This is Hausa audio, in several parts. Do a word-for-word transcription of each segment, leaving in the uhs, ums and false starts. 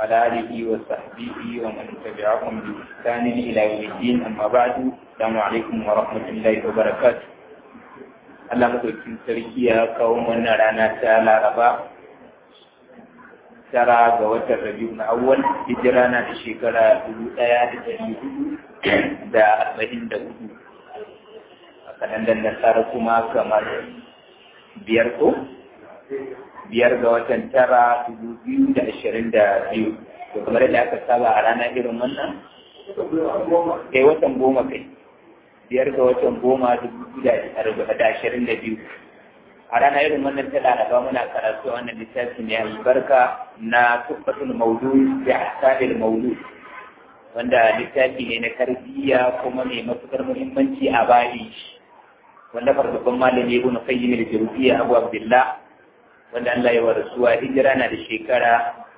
وعلى آله وصحبه ومن تبعهم بإحسان إلى يوم الدين. أما بعد، السلام عليكم ورحمة الله وبركاته. Allah madaukin sarki ya kawo wannan rana ta Laraba tara ga watan Rabiul Awwal, hijira na da shekara dubu ɗaya da ɗari hudu da arba'in da hudu a kalandar Nasara kuma kamar biyar ko biyar ga watan tara dubu biyu da ashirin da biyu. To kamar da aka saba a rana irin wannan kai watan goma kai biyar ga watan goma dubu da ashirin da biyu a rana irin wannan ta laraba muna karatu a wannan littafi ne albarka na tuffatul maulud da ahkamil maulud, wanda littafi ne na tarbiyya kuma mai matukar muhimmanci a bayi, wanda farkon malami ibn qayyim al-jawziyya abu abdullah, wanda Allah ya warasuwa hijira na da shekara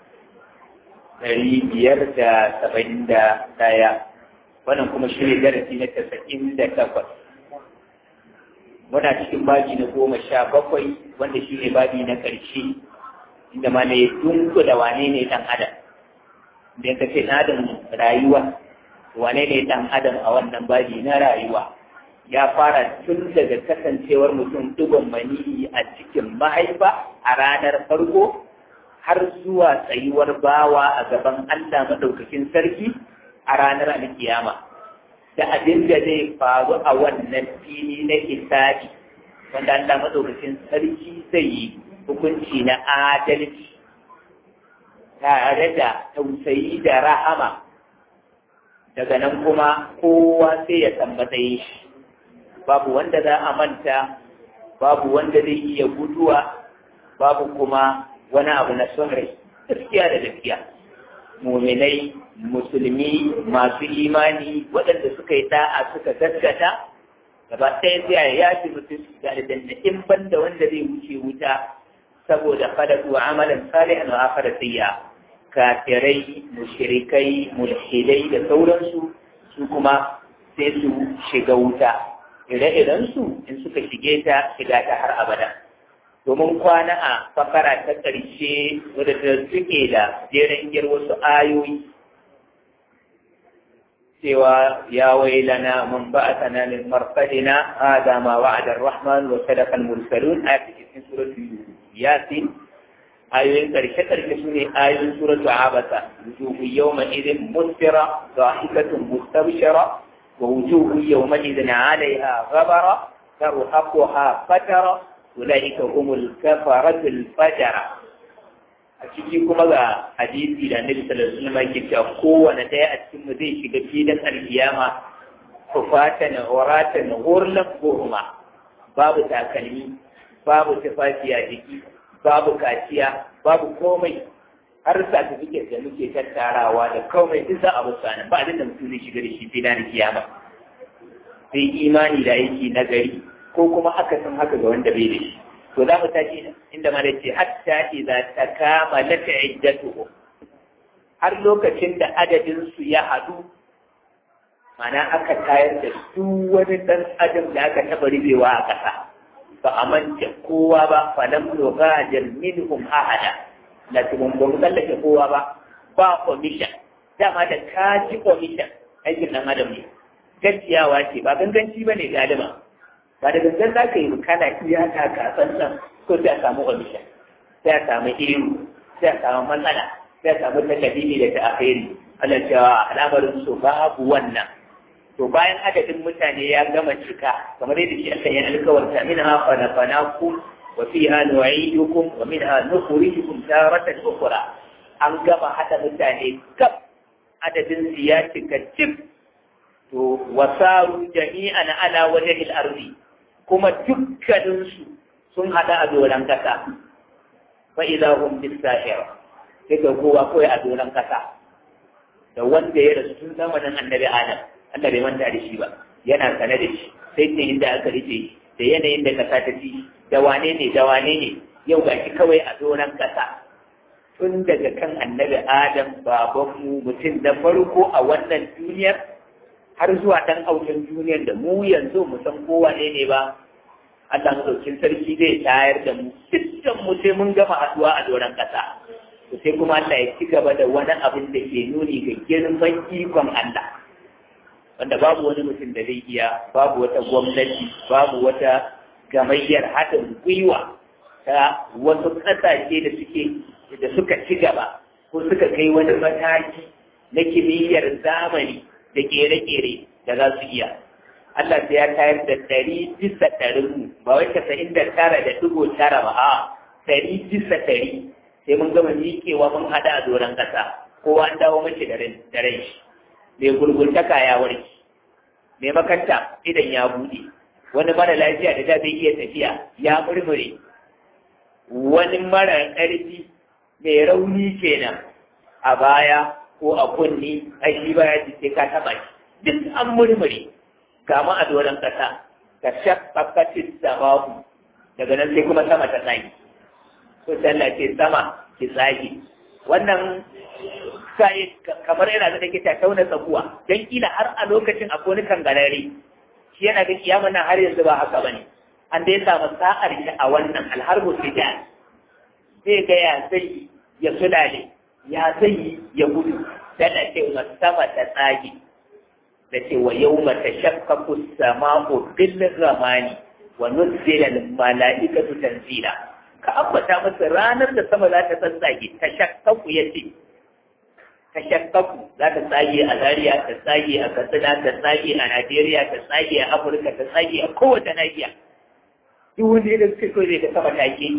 ɗari biyar da saba'in da ɗaya. Wannan kuma shi ne darasi na tasa'in da takwas. Muna cikin babi na goma sha bakwai, wanda shi ne babi na ƙarshe, inda ma ne dunku da wane ne ɗan adam. Idan ka ce ɗan adam rayuwa, wane ne ɗan adam a wannan babi na rayuwa? Ya fara tun daga kasancewar mutum ɗigon maniyi a cikin mahaifa a ranar farko, har zuwa tsayuwar bawa a gaban Allah maɗaukakin sarki a ranar alkiyama, da abin da zai faru a wannan fili na hisabi, wanda Allah madaukakin sarki zai yi hukunci na adalci tare da tausayi da rahama. Daga nan kuma kowa sai ya san matsayin shi, babu wanda za a manta, babu wanda zai iya guduwa, babu kuma wani abu na son rai, gaskiya da gaskiya. Muminai, musulmi, masu imani, waɗanda suka yi da'a suka gaskata, gaba ɗaya zai ya fi mutum da aljanna, in banda wanda zai wuce wuta saboda fadatu amalan salihan wa akhara sayya. Kafirai, mushrikai, mulhidai da sauransu su kuma sai su shiga wuta. Ire-iren su in suka shige ta shiga ta har abada. Domin kwana a fakara ta ƙarshe wadda ta suke da jerin gyar wasu ayoyi cewa ya wailana mun ba a sananin marfadina hada ma wa'adar rahman wa sadaqal mursalun a cikin suratu yasin. Ayoyin ƙarshe-ƙarshe su ne ayoyin suratu abasa, wujuhu yawma idin musfira dhahikatun mustabshira wa wujuhu yawma idin 'alayha ghabara tarhaquha fatara ulaika humul kafaratul fajara. A ciki kuma ga hadisi da Annabi sallallahu alaihi wasallam yake cewa kowanne ɗaya a cikin mu zai shiga filin alkiyama kufatan uratan ghurlan buhuma, babu takalmi, babu tufafi a jiki, babu kaciya, babu komai, har certificate da muke tattarawa da komai duk za a musu anan, ba abin da mutum zai shiga da shi filin alkiyama sai imani da aiki na gari, ko kuma akasin haka ga wanda bai da shi. To za mu tashi inda ma da ce hatta idza takamalat iddatuhum, har lokacin da adadin su ya hadu, mana aka tayar da su wani dan adam da aka taba ribewa a kasa, ba a manta kowa ba, falam nughajir minhum ahada, la tubun ba mu tsallake kowa ba, ba commission. Dama da ka ci commission aikin nan adam ne, gajiyawa ce ba ganganci ba ne galima, ba da gangan za ka yi kana iya ta kasan nan, ko sai a samu omisha, sai a samu iru, sai a samu matsala, sai a samu takadimi da ta'afiri. Allah cewa al'amarin su babu wannan. To bayan adadin mutane ya gama cika, kamar yadda shi aka yi alkawarta, min ha fanafanakum wa fiha nu'idukum wa minha nukhrijukum taratan ukhra. An gama hada mutane kaf, adadin su ya cika cif. To wasaru jami'an ala wajhil ardi, kuma dukkaninsu sun haɗa a doron ƙasa. Fa idza hum bis-sahir, sai ga kowa kawai a doron ƙasa, da wanda ya rasu tun zamanin annabi Adam, Allah bai manta da shi ba, yana sane da shi, sai ce inda aka rufe, da yanayin da ƙasa ta ci, da wane ne da wane ne, yau ga shi kawai a doron ƙasa. Tun daga kan annabi Adam, babanmu, mutum da farko a wannan duniyar, har zuwa ɗan aukin duniyar da mu yanzu mu san kowa ne ne ba, Allah madaukin sarki zai tayar da mu, dukkan mu sai mun gama haɗuwa a doron ƙasa. sai kuma Allah ya ci gaba da wani abin da ke nuni ga girman ikon Allah wanda babu wani mutum da zai iya, babu wata gwamnati, babu wata gamayyar haɗin gwiwa ta wasu ƙasashe da suke da suka ci gaba ko suka kai wani mataki na kimiyyar zamani da ƙere-ƙere da za su iya. Allah sai ya tayar da ɗari bisa ɗarin ba wai casa'in da tara da ɗigo tara ba a ɗari bisa ɗari sai mun gama miƙewa mun haɗa a doron ƙasa kowa an dawo mace da rai shi mai gurguntaka ya warke mai makanta idan ya buɗe wani mara lafiya da da bai iya tafiya ya murmure wani mara ƙarfi mai rauni kenan a baya ko a kunni ai shi baya ji sai ka taɓa shi duk an murmure kama a doron ƙasa ka shakkakatin samahu daga nan sai kuma sama ta tsagi so Allah ce sama ki tsagi wannan sai kamar yana da take ta tauna tsakuwa dan kila har a lokacin akwai wani kangarare shi yana ga kiyama nan har yanzu ba haka bane an dai samu sa'ar shi a wannan alharbu sijal zai ga ya sai ya sulale ya sai ya gudu dan ce sama ta tsagi da ce wa yau mata shakkaku sama'u bil ramani wa nuzila al mala'ikatu tanzila ka ambata masa ranar da sama za ta tsatsage ta shakkaku yace ta shakkaku za ta tsage a Zaria ta tsage a Katsina ta tsage a Najeriya ta tsage a Afirka ta tsage a kowace nahiya duk wanda ya suke so zai ta sama ta ke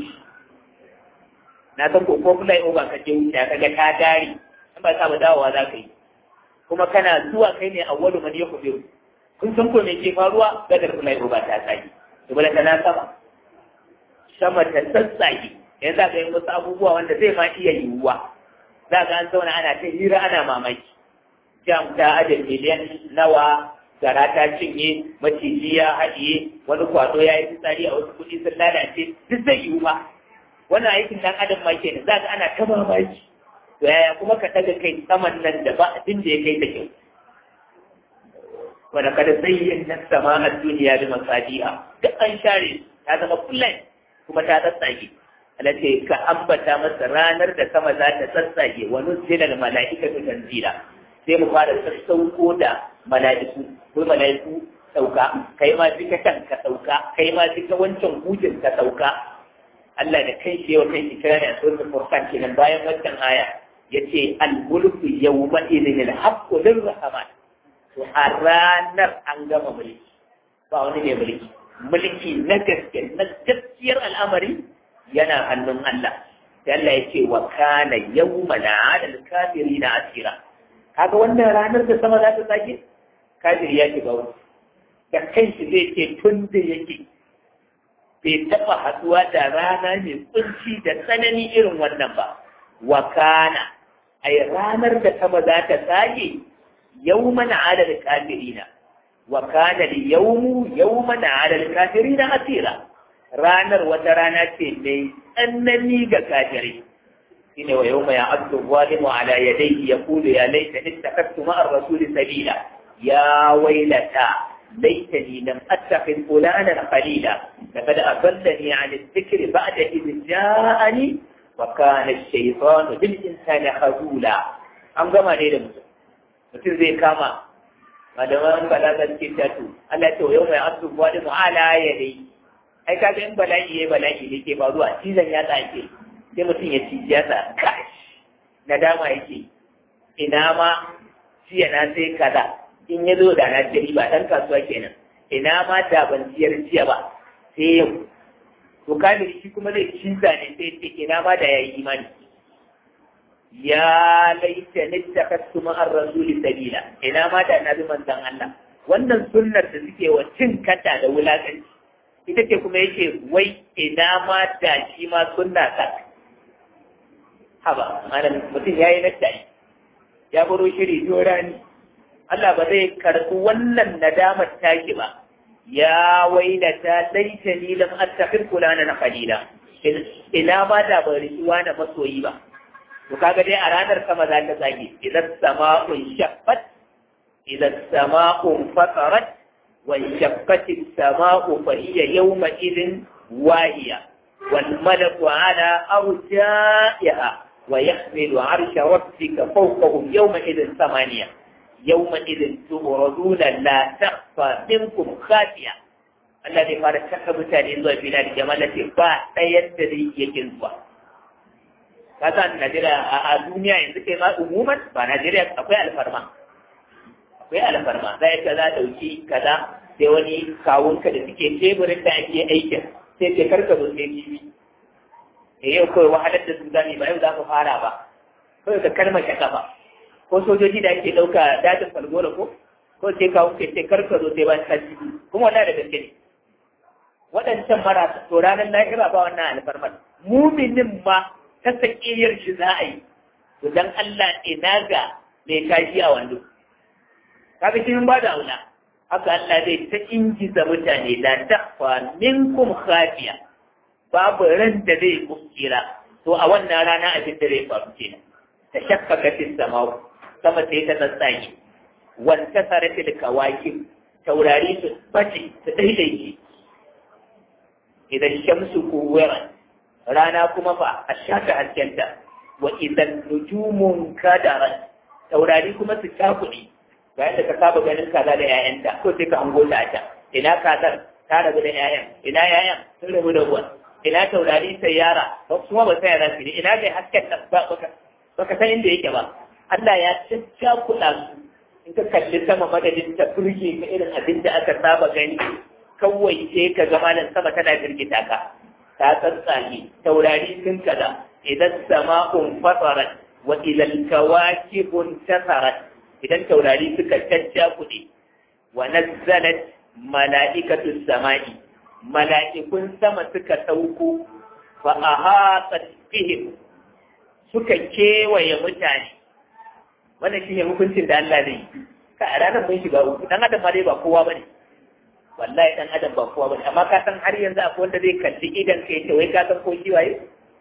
na san ko ko fulai over ka je wuce ka ga ta dare in ba sa ba dawowa za ka yi kuma kana zuwa kai ne awwalu man yakhbiru kun san ko me ke faruwa gadar fulai ba ta tsaki to bala kana sama sama ta tsatsaki yanzu za ka yi wasu abubuwa wanda zai ma iya yiwuwa za ka an zauna ana ta hira ana mamaki jam ta ajiye miliyan nawa gara ta cinye maciji ya haɗiye wani kwato ya yi fitsari a wasu kuɗi sun lalace duk zai yiwu ba wannan aikin dan adam ma kenan za ka ana ta mamaki to yaya kuma ka daga kai saman nan da ba abin da ya kai ta kyau wanda kada sayyin na sama a duniya da masadi'a duk an share ta zama kullum kuma ta tsatsage alace ka ambata masa ranar da sama za ta tsatsage wa nuzila da mala'ikatu tanzila sai mu fara sassauko da mala'iku ko mala'iku sauka kai ma duka kan ka sauka kai ma duka wancan hujin ka sauka Allah da kai shi yau kai shi kira ne a suratul furqan kenan bayan wannan aya yace al-mulku yawma idhin al-haqqu lir-rahman to a ranar an gama mulki ba wani ne mulki mulki na gaske na gaskiyar al'amari yana hannun Allah sai Allah yace wa kana yawman 'ala al-kafirina asira kaga wannan ranar da sama za ta sake kafiri ya shiga wani da kanshi zai ce tun da yake bai taɓa haɗuwa da rana mai kunci da tsanani irin wannan ba wa kana ai ranar da sama za ta sage yawman 'ala al-kafirina wa kana al-yawmu yawman 'ala al-kafirina asira ranar wata rana ce mai tsanani ga kafirai shine wa yawma ya'addu zalimu 'ala yadayhi yaqulu ya laitani ittakhadtu ma'a ar-rasul sabila ya waylata laitani lam attakhidh fulanan khalila laqad adallani 'an adh-dhikri ba'da idh ja'ani wa kana ash-shaytanu bil insani khazula an gama ne da mutum mutum zai kama malaman balagar ke tatu Allah ya ce yau mai asu wani mu'ala ya dai ai kaga in bala'i yayi bala'i ne ke faruwa cizon ya tsake sai mutum ya ci ya sa kash nadama yake ina ma jiya na sai kaza in ya zo da na jiri ba dan kasuwa kenan ina ma da ban ciyar jiya ba sai yau to kamar shi kuma zai ciza ne sai ce ina ma da yayi imani ya laita nittakattu ma'ar rasuli sabila ina ma da na bi manzon Allah wannan sunnar da suke wa cin kata da wulakanci ita ce kuma yake wai ina ma da shi ma sunna ta haba malam mutum yayi nadai ya baro shiri jorani Allah ba zai karɓi wannan nadamar taki ba ya wailata laitani lam attakhir fulana khalila ina ma da ban rikiwa na masoyi ba to kaga dai a ranar sama za ta zage idan sama'un shaqqat idan sama'un fatarat wa shaqqat as-sama'u fa hiya yawma idin wahiya wal malaku ala arja'iha wa yahmilu arsha rabbika fawqahum yawma idhin samaniya yawma idhin tu'raduna la takhfa minkum khafiya Allah zai fara kaka mutane zuwa filin jama'a ce ba ɗayan da zai iya kin zuwa ka san Najeriya a duniya yanzu kai ma umuman ba Najeriya akwai alfarma akwai alfarma za ka za dauki kaza sai wani kawunka da suke teburin da ake aikin sai ke karka zo sai kiwi da yau kawai wahalar da su zami ba yau za ka fara ba kawai ka kalmar shaka ba ko sojoji da ake ɗauka dajin falgora ko ko sai kawun ke sai karka zo sai ba ta ci kuma wannan da gaske ne waɗancan marasa to ranar lahira ba wannan alfarmar muminin ma ta sakiyar shi za a yi to dan Allah ina ga mai kashi a wando kaga shi mun ba da aula haka Allah zai ta ingiza mutane la takfa minkum khafiya babu ran da zai kuskira to a wannan rana abin da zai faru kenan ta shakkaka fis sama sama sai ta tsatsage wanta saratil kawakib taurari su bace su daidaice idan shamsu kuwirat rana kuma fa a shaka haskenta wa idan nujumun kadarat taurari kuma su cakuɗe ga yadda ka saba ganin kaza da 'ya'yanta ko sai ka hango ta a can ina kazar ta rabu da 'ya'yan ina 'ya'yan sun rabu da ruwan ina taurari sai yara ba kuma ba sai yara su ne ina ga hasken da ba baka baka san inda yake ba Allah ya caccakuɗa su in ka kalli sama madadin ta burge ka irin abin da aka saba gani kawai sai ka ga malam sama tana firgita ka ta tsatsage taurari sun kaza idan sama'un fatarat wa ilal kawakibun tasarat idan taurari suka caccakuɗe wa nazzalat mala'ikatu sama'i mala'ikun sama suka sauko fa ahatat bihim suka kewaye mutane wannan shine hukuncin da Allah zai ka a ranar mun shiga uku dan adam ma dai ba kowa bane wallahi dan adam ba kowa bane amma ka san har yanzu akwai wanda zai kalli idan kai ce wai ka san ko shi waye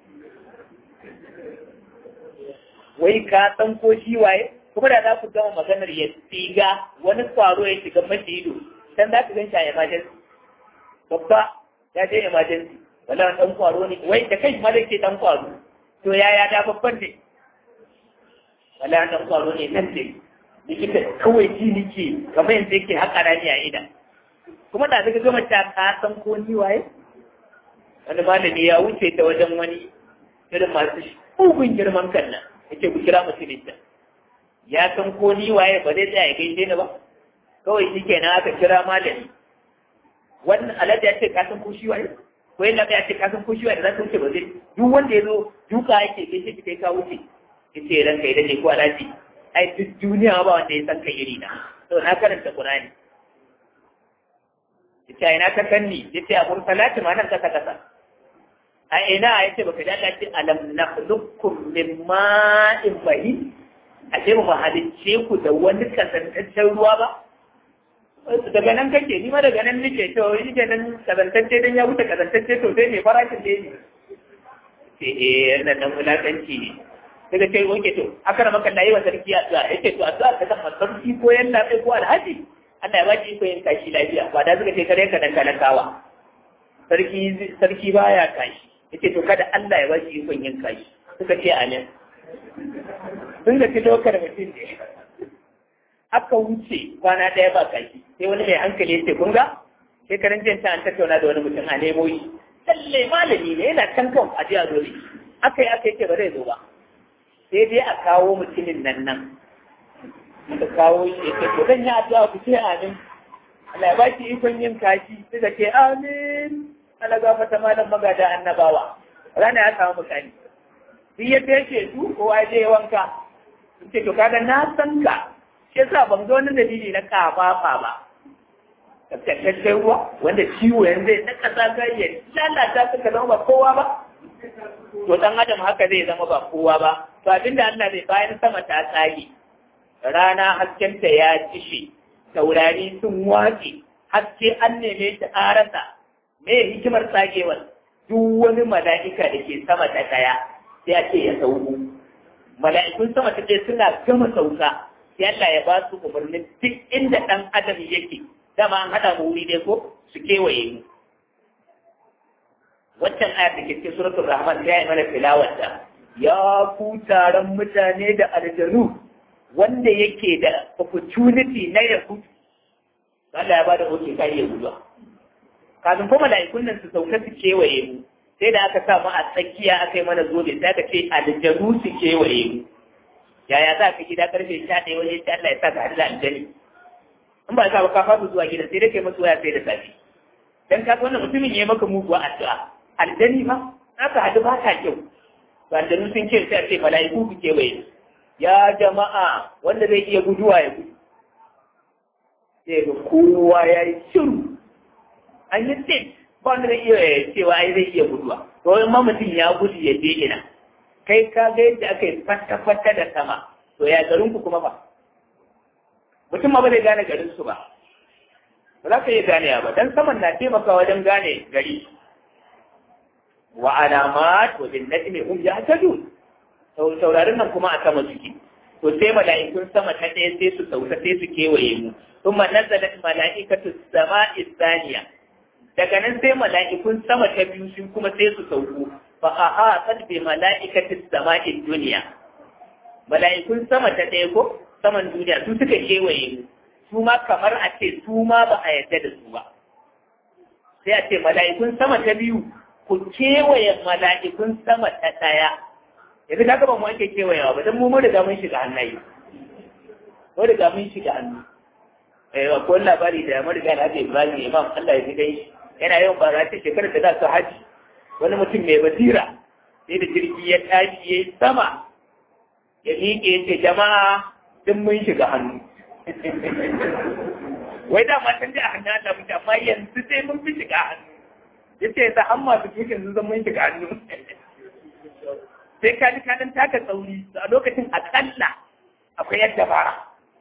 wai ka san ko shi waye kuma da za ku gama maganar ya tsiga wani kwaro ya shiga mashi ido dan za ku gan shi a emergency babba ya je emergency wala dan kwaro ne wai da kai ma zai ce dan kwaro to yaya da babban ne wala dan kwaro ne nan ne likita kawai ji nike kamar yanzu yake haka rani a ida kuma da zaka gama ta ka san ko ni waye wani malami ya wuce ta wajen wani irin masu ugun girman kan nan yake ku kira musulunta ya san ko ni waye ba zai tsaya ya gaishe ni ba kawai shi kenan aka kira malami wannan alhaji ya ce ka san ko shi waye ko yalla ya ce ka san ko shi waye da za ka wuce ba zai duk wanda ya zo duka yake gaishe ki kai ka wuce yace ran kai dade ko alhaji ai duk duniya ba wanda ya san kai iri na to na karanta Qur'ani yace ina ta kanni yace a mursalati ma nan kasa kasa a ina yace baka da Allah ce alam nakhluqukum min ma'in mahin a ce mu halicce ku da wani kasantaccen ruwa ba daga nan kake ni ma daga nan nake to ni ke nan kazantacce dan ya wuce kazantacce to sai me farashin da ne ce eh nan nan mulakanci ne daga kai wanke to aka rama kan nayi wa sarki addu'a yake to addu'a ta kan sarki ko yanda kai ko alhaji Allah ya baki iko yin kashi lafiya ba da suka ce kare ka dan talakawa sarki sarki baya kashi yake to kada Allah ya baki iko yin kashi suka ce amin sun ga dokar mutum ne aka wuce kwana ɗaya ba kashi sai wani mai hankali ya ce kun ga shekaran jiya ta an tattauna da wani mutum a nemo shi lalle malami ne yana kan kan a jiya dole aka yi aka yake ba zai zo ba sai dai a kawo mutumin nan nan aka kawo shi ya ce to zan yi addu'a ku ce amin Allah ya baki ikon yin kashi suka ce amin Allah gafarta malam magada annabawa rana ya samu mukani duk yadda yake su kowa je wanka ce to kaga na san ka shi yasa ban ga wani dalili na kafafa ba tabbataccen ruwa wanda ciwo yanzu zai na kasa ga ya lalata ka zama ba kowa ba to dan adam haka zai zama ba kowa ba to abinda Allah zai bayan sama ta tsage rana haskenta ya cishe taurari sun watse haske an neme shi an rasa me hikimar tsagewar duk wani mala'ika da ke sama ta daya sai a ce ya sauko mala'ikun sama ta ce suna gama sauka sai Allah ya ba su umarnin duk inda ɗan adam yake dama an haɗa mu wuri dai ko su kewaye mu waccan ayat da ke cikin suratul rahman ta yi mana tilawarta ya ku taron mutane da aljanu wanda yake da opportunity na ya gudu Allah ya bada oke kai ya gudu kafin kuma mala'ikun nan su sauka su kewaye mu sai da aka sa mu a tsakiya aka yi mana zobe sai aka ce aljanu su kewaye mu yaya za ka gida karfe sha ɗaya wajen ta Allah ya sa ka haɗu da aljani in ba ka ba ka fasa zuwa gida sai da kai masu waya sai da safe dan ka wannan mutumin ya maka muguwa addu'a aljani ba aka haɗu ba ka kyau ba aljanu sun ce sai a ce mala'iku ku kewaye ya jama'a wanda zai iya guduwa ya gudu sai ga kowa ya yi shiru an yi tsit ba wanda zai iya cewa ai zai iya guduwa to in ma mutum ya gudu ya je ina kai ka ga yadda aka yi fata-fata da sama to ya garin ku kuma ba mutum ma ba zai gane garin su ba ba za ka iya gane ba dan saman na taimakawa wajen gane gari wa alamat wa bin najmi hum yahtadun saurarin nan kuma a sama suke to sai mala'ikun sama ta ɗaya sai su sauka sai su kewaye mu kuma nazalat mala'ikatu sama'i thaniya daga nan sai mala'ikun sama ta biyu su kuma sai su sauko fa ahaqat bi mala'ikati sama'i dunya mala'ikun sama ta ɗaya ko saman duniya su suka kewaye mu su ma kamar a ce su ma ba a yarda da su ba sai a ce mala'ikun sama ta biyu ku kewaye mala'ikun sama ta ɗaya yanzu ka gaba mu ake kewayawa ba don mu mun riga mun shiga hannaye mun riga mun shiga hannu eh akwai labari da mun riga da ake Ibrahim Imam Allah ya ji dai yana yawan bara ta shekarar da za su haji wani mutum mai basira sai da jirgi ya tashi ya sama ya miƙe ya ce jama'a duk mun shiga hannu wai da matan da a hannu Allah mutu amma yanzu sai mun fi shiga hannu ya ce ta an masu tukin sun zan mun shiga hannu sai ka ji kanan taka tsauri a lokacin akalla akwai yadda bara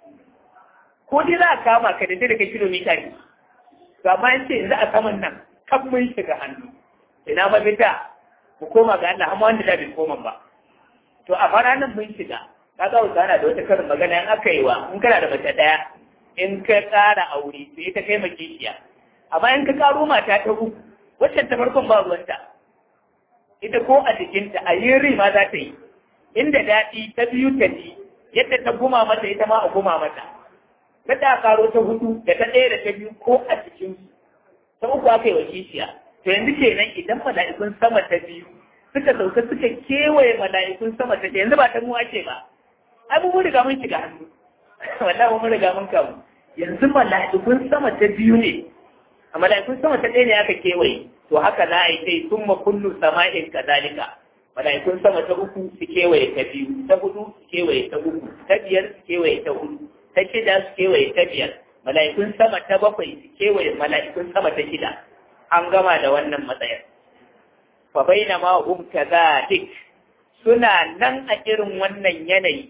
ko dai za a kama ka da daga kilomita ne to amma in ce yanzu a saman nan kan mun shiga hannu ina mafita mu koma ga Allah amma wanda da bai koma ba to a fara nan mun shiga ka ga wata na da wata karin magana in aka yi wa in kana da mace daya in ka tsara aure sai ta kai makishiya amma in ka karo mata ta uku wacce ta farkon ba ruwanta ita ko a jikinta a yin rima za ta yi inda daɗi ta biyu ta ji yadda ta guma mata ita ma a guma mata ta ta karo ta hudu da ta ɗaya da ta biyu ko a jikinsu ta uku aka yi wa kishiya to yanzu kenan idan mala'ikun sama ta biyu suka sauka suka kewaye mala'ikun sama ta yanzu ba ta mu ake ba ai mun riga mun shiga hannu wallahi mun riga mun kamu yanzu mala'ikun sama ta biyu ne a mala'ikun sama ta ɗaya ne aka kewaye to haka za a yi sai sun ma kullu sama'in kadalika mala'ikun sama ta uku su kewaye ta biyu ta hudu su kewaye ta uku ta biyar su kewaye ta hudu ta shida su kewaye ta biyar mala'ikun sama ta bakwai su kewaye mala'ikun sama ta shida an gama da wannan matsayar fa baina ma hum kadhalik suna nan a irin wannan yanayi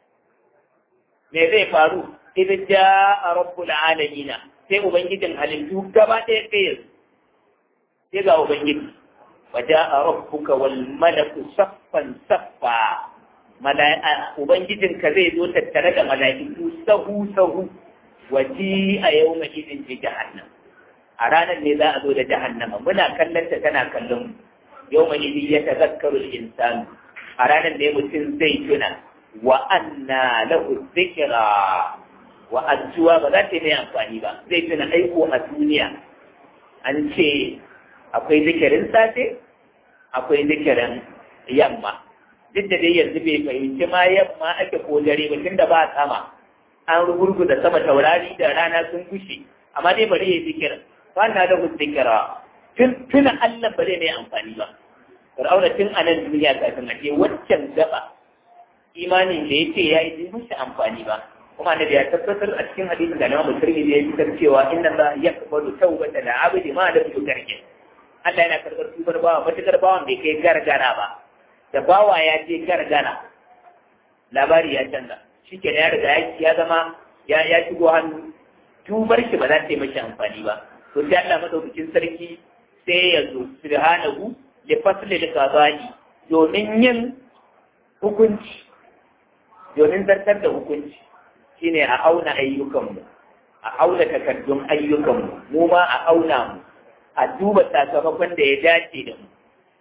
me zai faru idan ja'a rabbul alamin sai ubangijin halittu gaba ɗaya ɗaya sai ga ubangiji waja a rabbuka wal malaku saffan saffa mala'a ubangijin ka zai zo tattare da mala'iku sahu sahu waji a yau mai idin ji jahannam a ranar ne za a zo da jahannama muna kallon ta tana kallon yau mai idin ya tazakkaru insan a ranar ne mutum zai tuna wa anna lahu dhikra wa addu'a ba za ta yi amfani ba zai tuna aiko a duniya an ce akwai zikirin safe akwai zikirin yamma duk da dai yanzu bai fahimci ma yamma ake ko dare ba tunda ba sama an rugurgu da sama taurari da rana sun gushe amma dai bari ya zikirin wannan da zikira tun tuna Allah ba zai mai amfani ba Fir'auna tun a nan duniya kafin a ce waccan gaba imanin da yake yayi bai mishi amfani ba kuma da ya tabbatar a cikin hadisin da Imam Tirmidhi ya fitar cewa inna Allah yaqbalu tawbata al-'abdi ma lam yutarki Allah yana karɓar tubar bawa matukar bawan bai kai gargara ba da bawa ya je gargara labari ya canza shi ke ya riga ya zama ya ya shigo hannu tubar shi ba za ta yi mashi amfani ba to sai Allah madaukakin sarki sai ya zo subhanahu li fasli li qada'i domin yin hukunci domin zartar da hukunci shine a auna ayyukanmu a auna takardun ayyukanmu mu ma a auna mu a duba sakamakon da ya dace da mu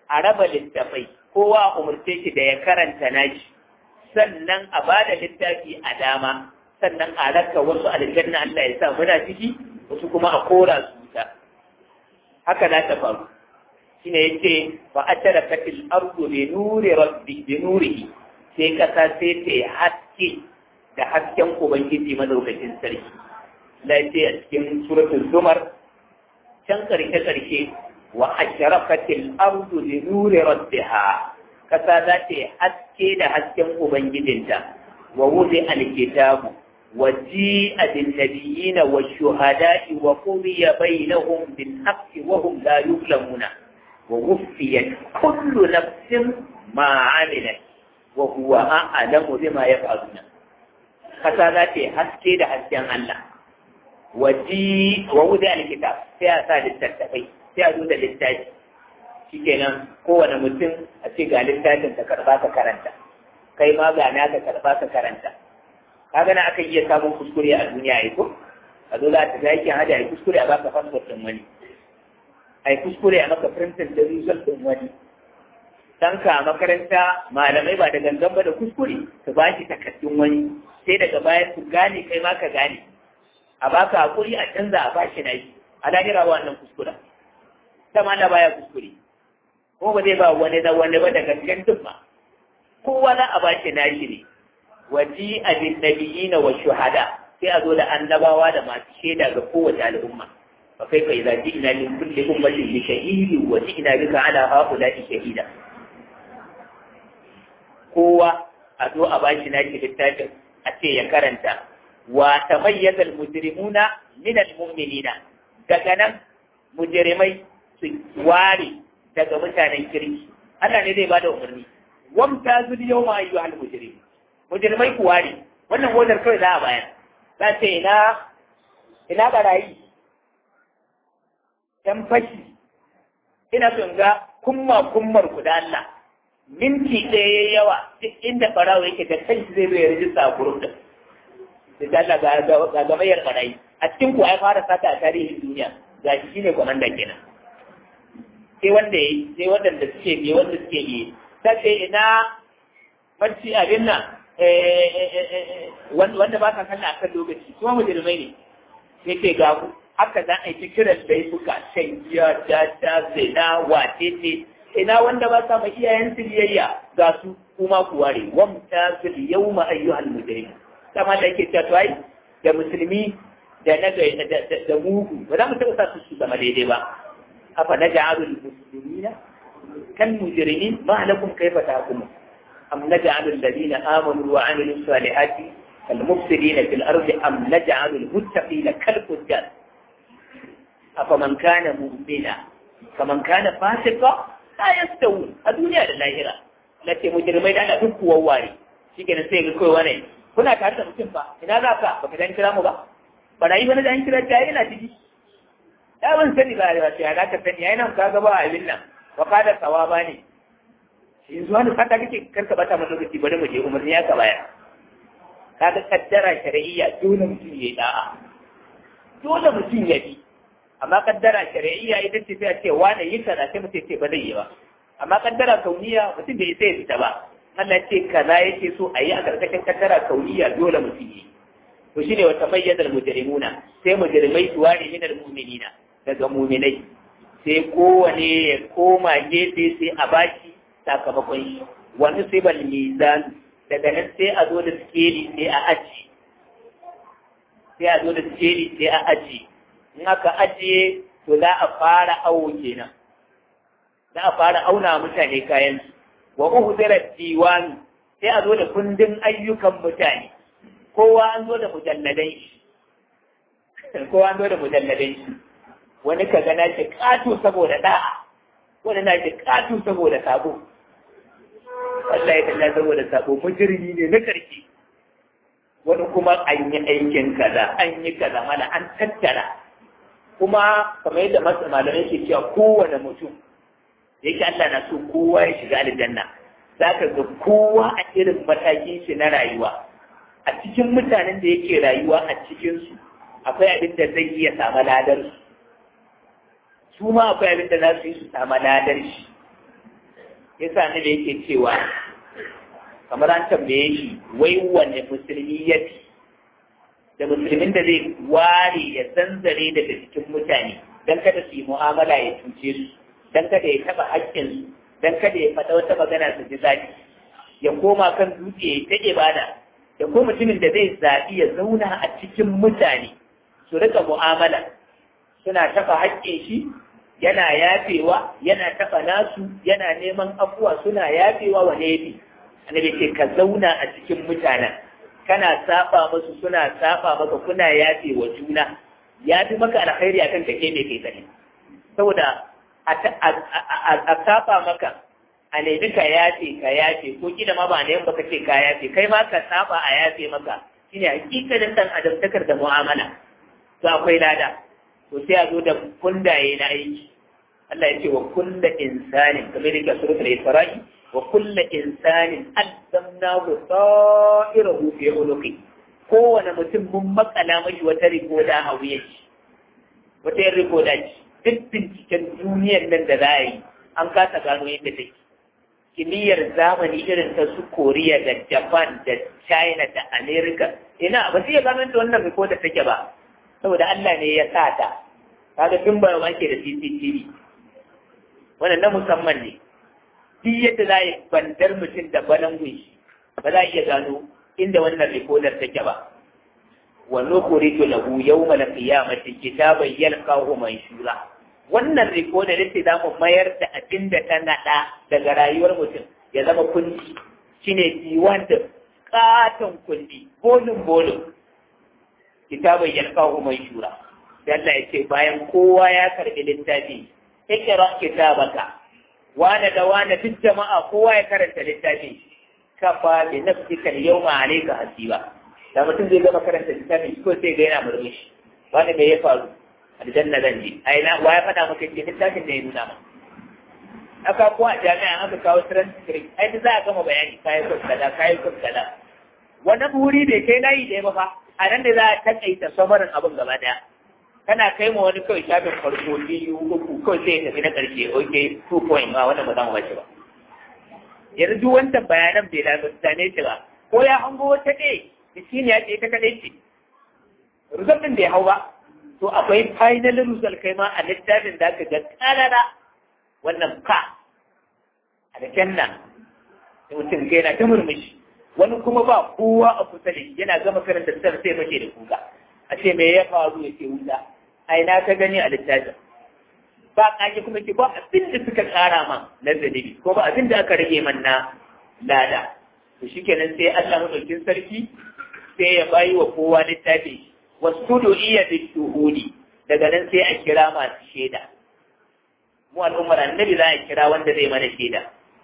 a raba littafai kowa a umarce shi da ya karanta nashi sannan a ba da littafi a dama sannan a raka wasu aljanna Allah ya sa muna ciki wasu kuma a kora su wuta haka na ta faru shine yace fa atarakatil ardu bi nuri rabbi bi nurihi sai kasa sai ta haske da hasken ubangiji madaukakin sarki lafiya a cikin suratul zumar can karshe karshe wa ashraqatil ardu bi nuri rabbiha kasa za ta haske da hasken ubangijinta wa wudi alkitabu wa ji'a bin nabiyina wa shuhada'i wa qudiya bainahum bil haqqi wa hum la yuzlamuna wa wuffiyat kullu nafsin ma 'amilat wa huwa a'lamu bima yaf'aluna kasa za ta haske da hasken Allah waji wa wudi alkitab sai a sa littattafai sai a zo da littafi shikenan kowane mutum a ce ga littafin ka karba ka karanta kai ma ga na ka karba ka karanta kaga na akan iya samun kuskure a duniya ai ko a zo za ta ga yake hada ai kuskure a baka passport din wani ai kuskure a maka printing da result din wani danka a makaranta malamai ba da gangan ba da kuskure su ba shi takaddun wani sai daga baya su gane kai ma ka gane a baka hakuri a canza a bashi na yi a lahira wannan kuskura ta ma na baya kuskure ko ba zai ba wani na wani ba da gangan duk ma kowa za a bashi na shi ne waji abin nabiyina wa shuhada sai a zo da annabawa da masu shaida ga kowace al'umma fa kai fa idza ji'na min kulli ummatin bi shahidin wa ji'na bika ala haula'i shahida kowa a zo a bashi na shi littafin a ce ya karanta wa tamayyazal mujrimuna min almu'minina daga nan mujrimai su ware daga mutanen kirki Allah ne zai bada umarni wamtazul yawma ayyuhal mujrim mujrimai ku ware wannan hodar kai za a bayar za ce ina ina barayi dan fashi ina son ga kumma kummar ku da Allah minti ɗaya yawa duk inda barawo yake da kanshi zai zo ya rijista a gurin din da Allah ga gabayar barayi a cikin ku ai fara sata a tarihin duniya ga shi shine komanda kenan sai wanda yayi sai wanda suke biye wanda suke biye sai ina barci abin nan wanda ba ka kalla akan lokaci kuma mujrimai ne sai ke ga ku haka za a yi kiran da suka shan giya ta ta zina wace ce ina wanda ba sa ma iyayen su biyayya ga su kuma ku ware wamta fil yawma ayyuhal mujrimun kama da yake cewa ai da musulmi da na da mugu ba za mu taɓa sa su zama daidai ba afa naj'alul muslimina kan mujrimin ma lakum kayfa tahkumun am naj'alul ladina amanu wa 'amilus salihati kal mufsidina fil ardi am naj'alul muttaqina kal fujjar afa man kana mu'mina kaman kana fasiqa la yastawun a duniya da lahira lace mujrimai da ana duk wawware shikenan sai ga kai wani kuna tare da mutum ba ina za ka baka dan kira mu ba bana yi wani dan kira ta yana ciki da ban sani ba da ya za ka sani yayin nan ka ga ba abin nan wa kada sawaba ne shi zuwa ne fata kake karka bata mu lokaci bari mu je umarni ya ka baya kaga kaddara shar'iyya dole mutum ya yi da'a dole mutum ya bi amma kaddara shari'iyya ita ce sai a ce wani yi kaza sai mutum ce ba zai yi ba amma kaddara kauniya mutum bai sai ya fita ba Allah ce kaza yake so a yi a karkashin kaddara kauniya dole mutum yi to shine wata mayyadar mujrimuna sai mujrimai su ware min almu'minina daga mu'minai sai kowane ya koma gefe sai a baki sakamakon shi wani sai bal mizan daga nan sai a zo da skeli sai a aji sai a zo da skeli sai a aji in aka ajiye to za a fara awo kenan za a fara auna mutane kayan wa uhdirat diwan sai a zo da kundin ayyukan mutane kowa an zo da mujalladan shi kowa an zo da mujalladan shi wani kaga na ce katu saboda da'a wani na ce katu saboda sabo wallahi kalla saboda sabo mujrimi ne na karshe wani kuma an yi aikin kaza an yi kaza mana an tattara kuma kamar yadda masu malamai ke cewa kowane mutum yake Allah na so kowa ya shiga aljanna za ka ga kowa a irin matakin shi na rayuwa a cikin mutanen da yake rayuwa a cikinsu akwai abin da zai iya samu ladar su su ma akwai abin da za su yi su samu ladar shi yasa ne da yake cewa kamar an tambaye shi wai wanne musulmi ya fi da musulmin da zai ware ya zanzare daga cikin mutane don kada su yi mu'amala ya cuce su don kada ya taɓa haƙƙinsu don kada ya faɗa wata magana su ji zafi ya koma kan dutse ya ta ibada da ko mutumin da zai zaɓi ya zauna a cikin mutane su rika mu'amala suna taɓa haƙƙin shi yana yafewa yana taɓa nasu yana neman afuwa suna yafewa wa nefi annabi ce ka zauna a cikin mutanen kana saba musu suna saba maka kuna yafe wa juna ya fi maka alkhairi akan take mai kai sani saboda a saba maka a nemi ka yafe ka yafe ko kila ma ba ne baka ce ka yafe kai ma ka saba a yafe maka shine hakikalin dan adamtakar da mu'amala to akwai lada to sai a zo da kundaye na aiki Allah ya ce wa kullu insanin kamar yadda suratul Isra'i wa kullu insanin alzamnahu ta'irahu fi unuqi kowane mutum mun makala mashi wata rikoda a wuyan shi wata yin rikoda ce duk binciken duniyar nan da za a yi an kasa gano yadda take kimiyyar zamani irin ta su Koriya da Japan da China da America ina ba sai ya gano da wannan rikoda take ba saboda Allah ne ya sa ta kaga tun ba ma ke da C C T V wannan na musamman ne duk yadda za a yi bandar mutum da balangun shi ba za a iya gano inda wannan rikodar take ba wa nukhriju lahu yawmal qiyamati kitaban yalqahu manshura wannan rikodar ita za mu mayar da abin da ta nada daga rayuwar mutum ya zama kundi shine diwan da katon kundi bolin bolin kitaban yalqahu manshura sai Allah ya ce bayan kowa ya karbi littafi ikra kitabaka wane da wane duk jama'a kowa ya karanta littafi kafa bi nafsika al-yawma alayka hasiba da mutum zai gama karanta littafi ko sai ga yana murmushi wani me ya faru aljanna zan je ai na wa ya faɗa maka ce littafin da ya nuna ma aka ko a jami'a aka kawo transcript ai za a gama bayani kai ko kaza kai ko kaza wannan buri bai kai nayi da ba fa a nan da za a takaita samarin abin gaba daya kana kai ma wani kawai shafin farko biyu uku kawai sai ya tafi na ƙarshe ok two point ma wannan ba za mu bace ba yanzu duk wancan bayanan bai lalata shi ba ko ya hango wata ne da shi ne ya ce ita kaɗai ce result ɗin bai hau ba to akwai final result kai ma a littafin da aka ga ƙarara wannan ka a da kyan nan da mutum kai na ta murmushi wani kuma ba kowa a kusa da shi yana gama karanta littafin sai mace da kuka a ce me ya faru ya ce wuta a ina ka gani a littafin ba kage kuma ce ba abin da suka kara ma na zanibi ko ba abin da aka rage man na lada to shikenan sai Allah madaukin sarki sai ya bayi wa kowa littafi wasudu iya bituhudi daga nan sai a kira masu shaida mu al'ummar annabi za a kira wanda zai mana shaida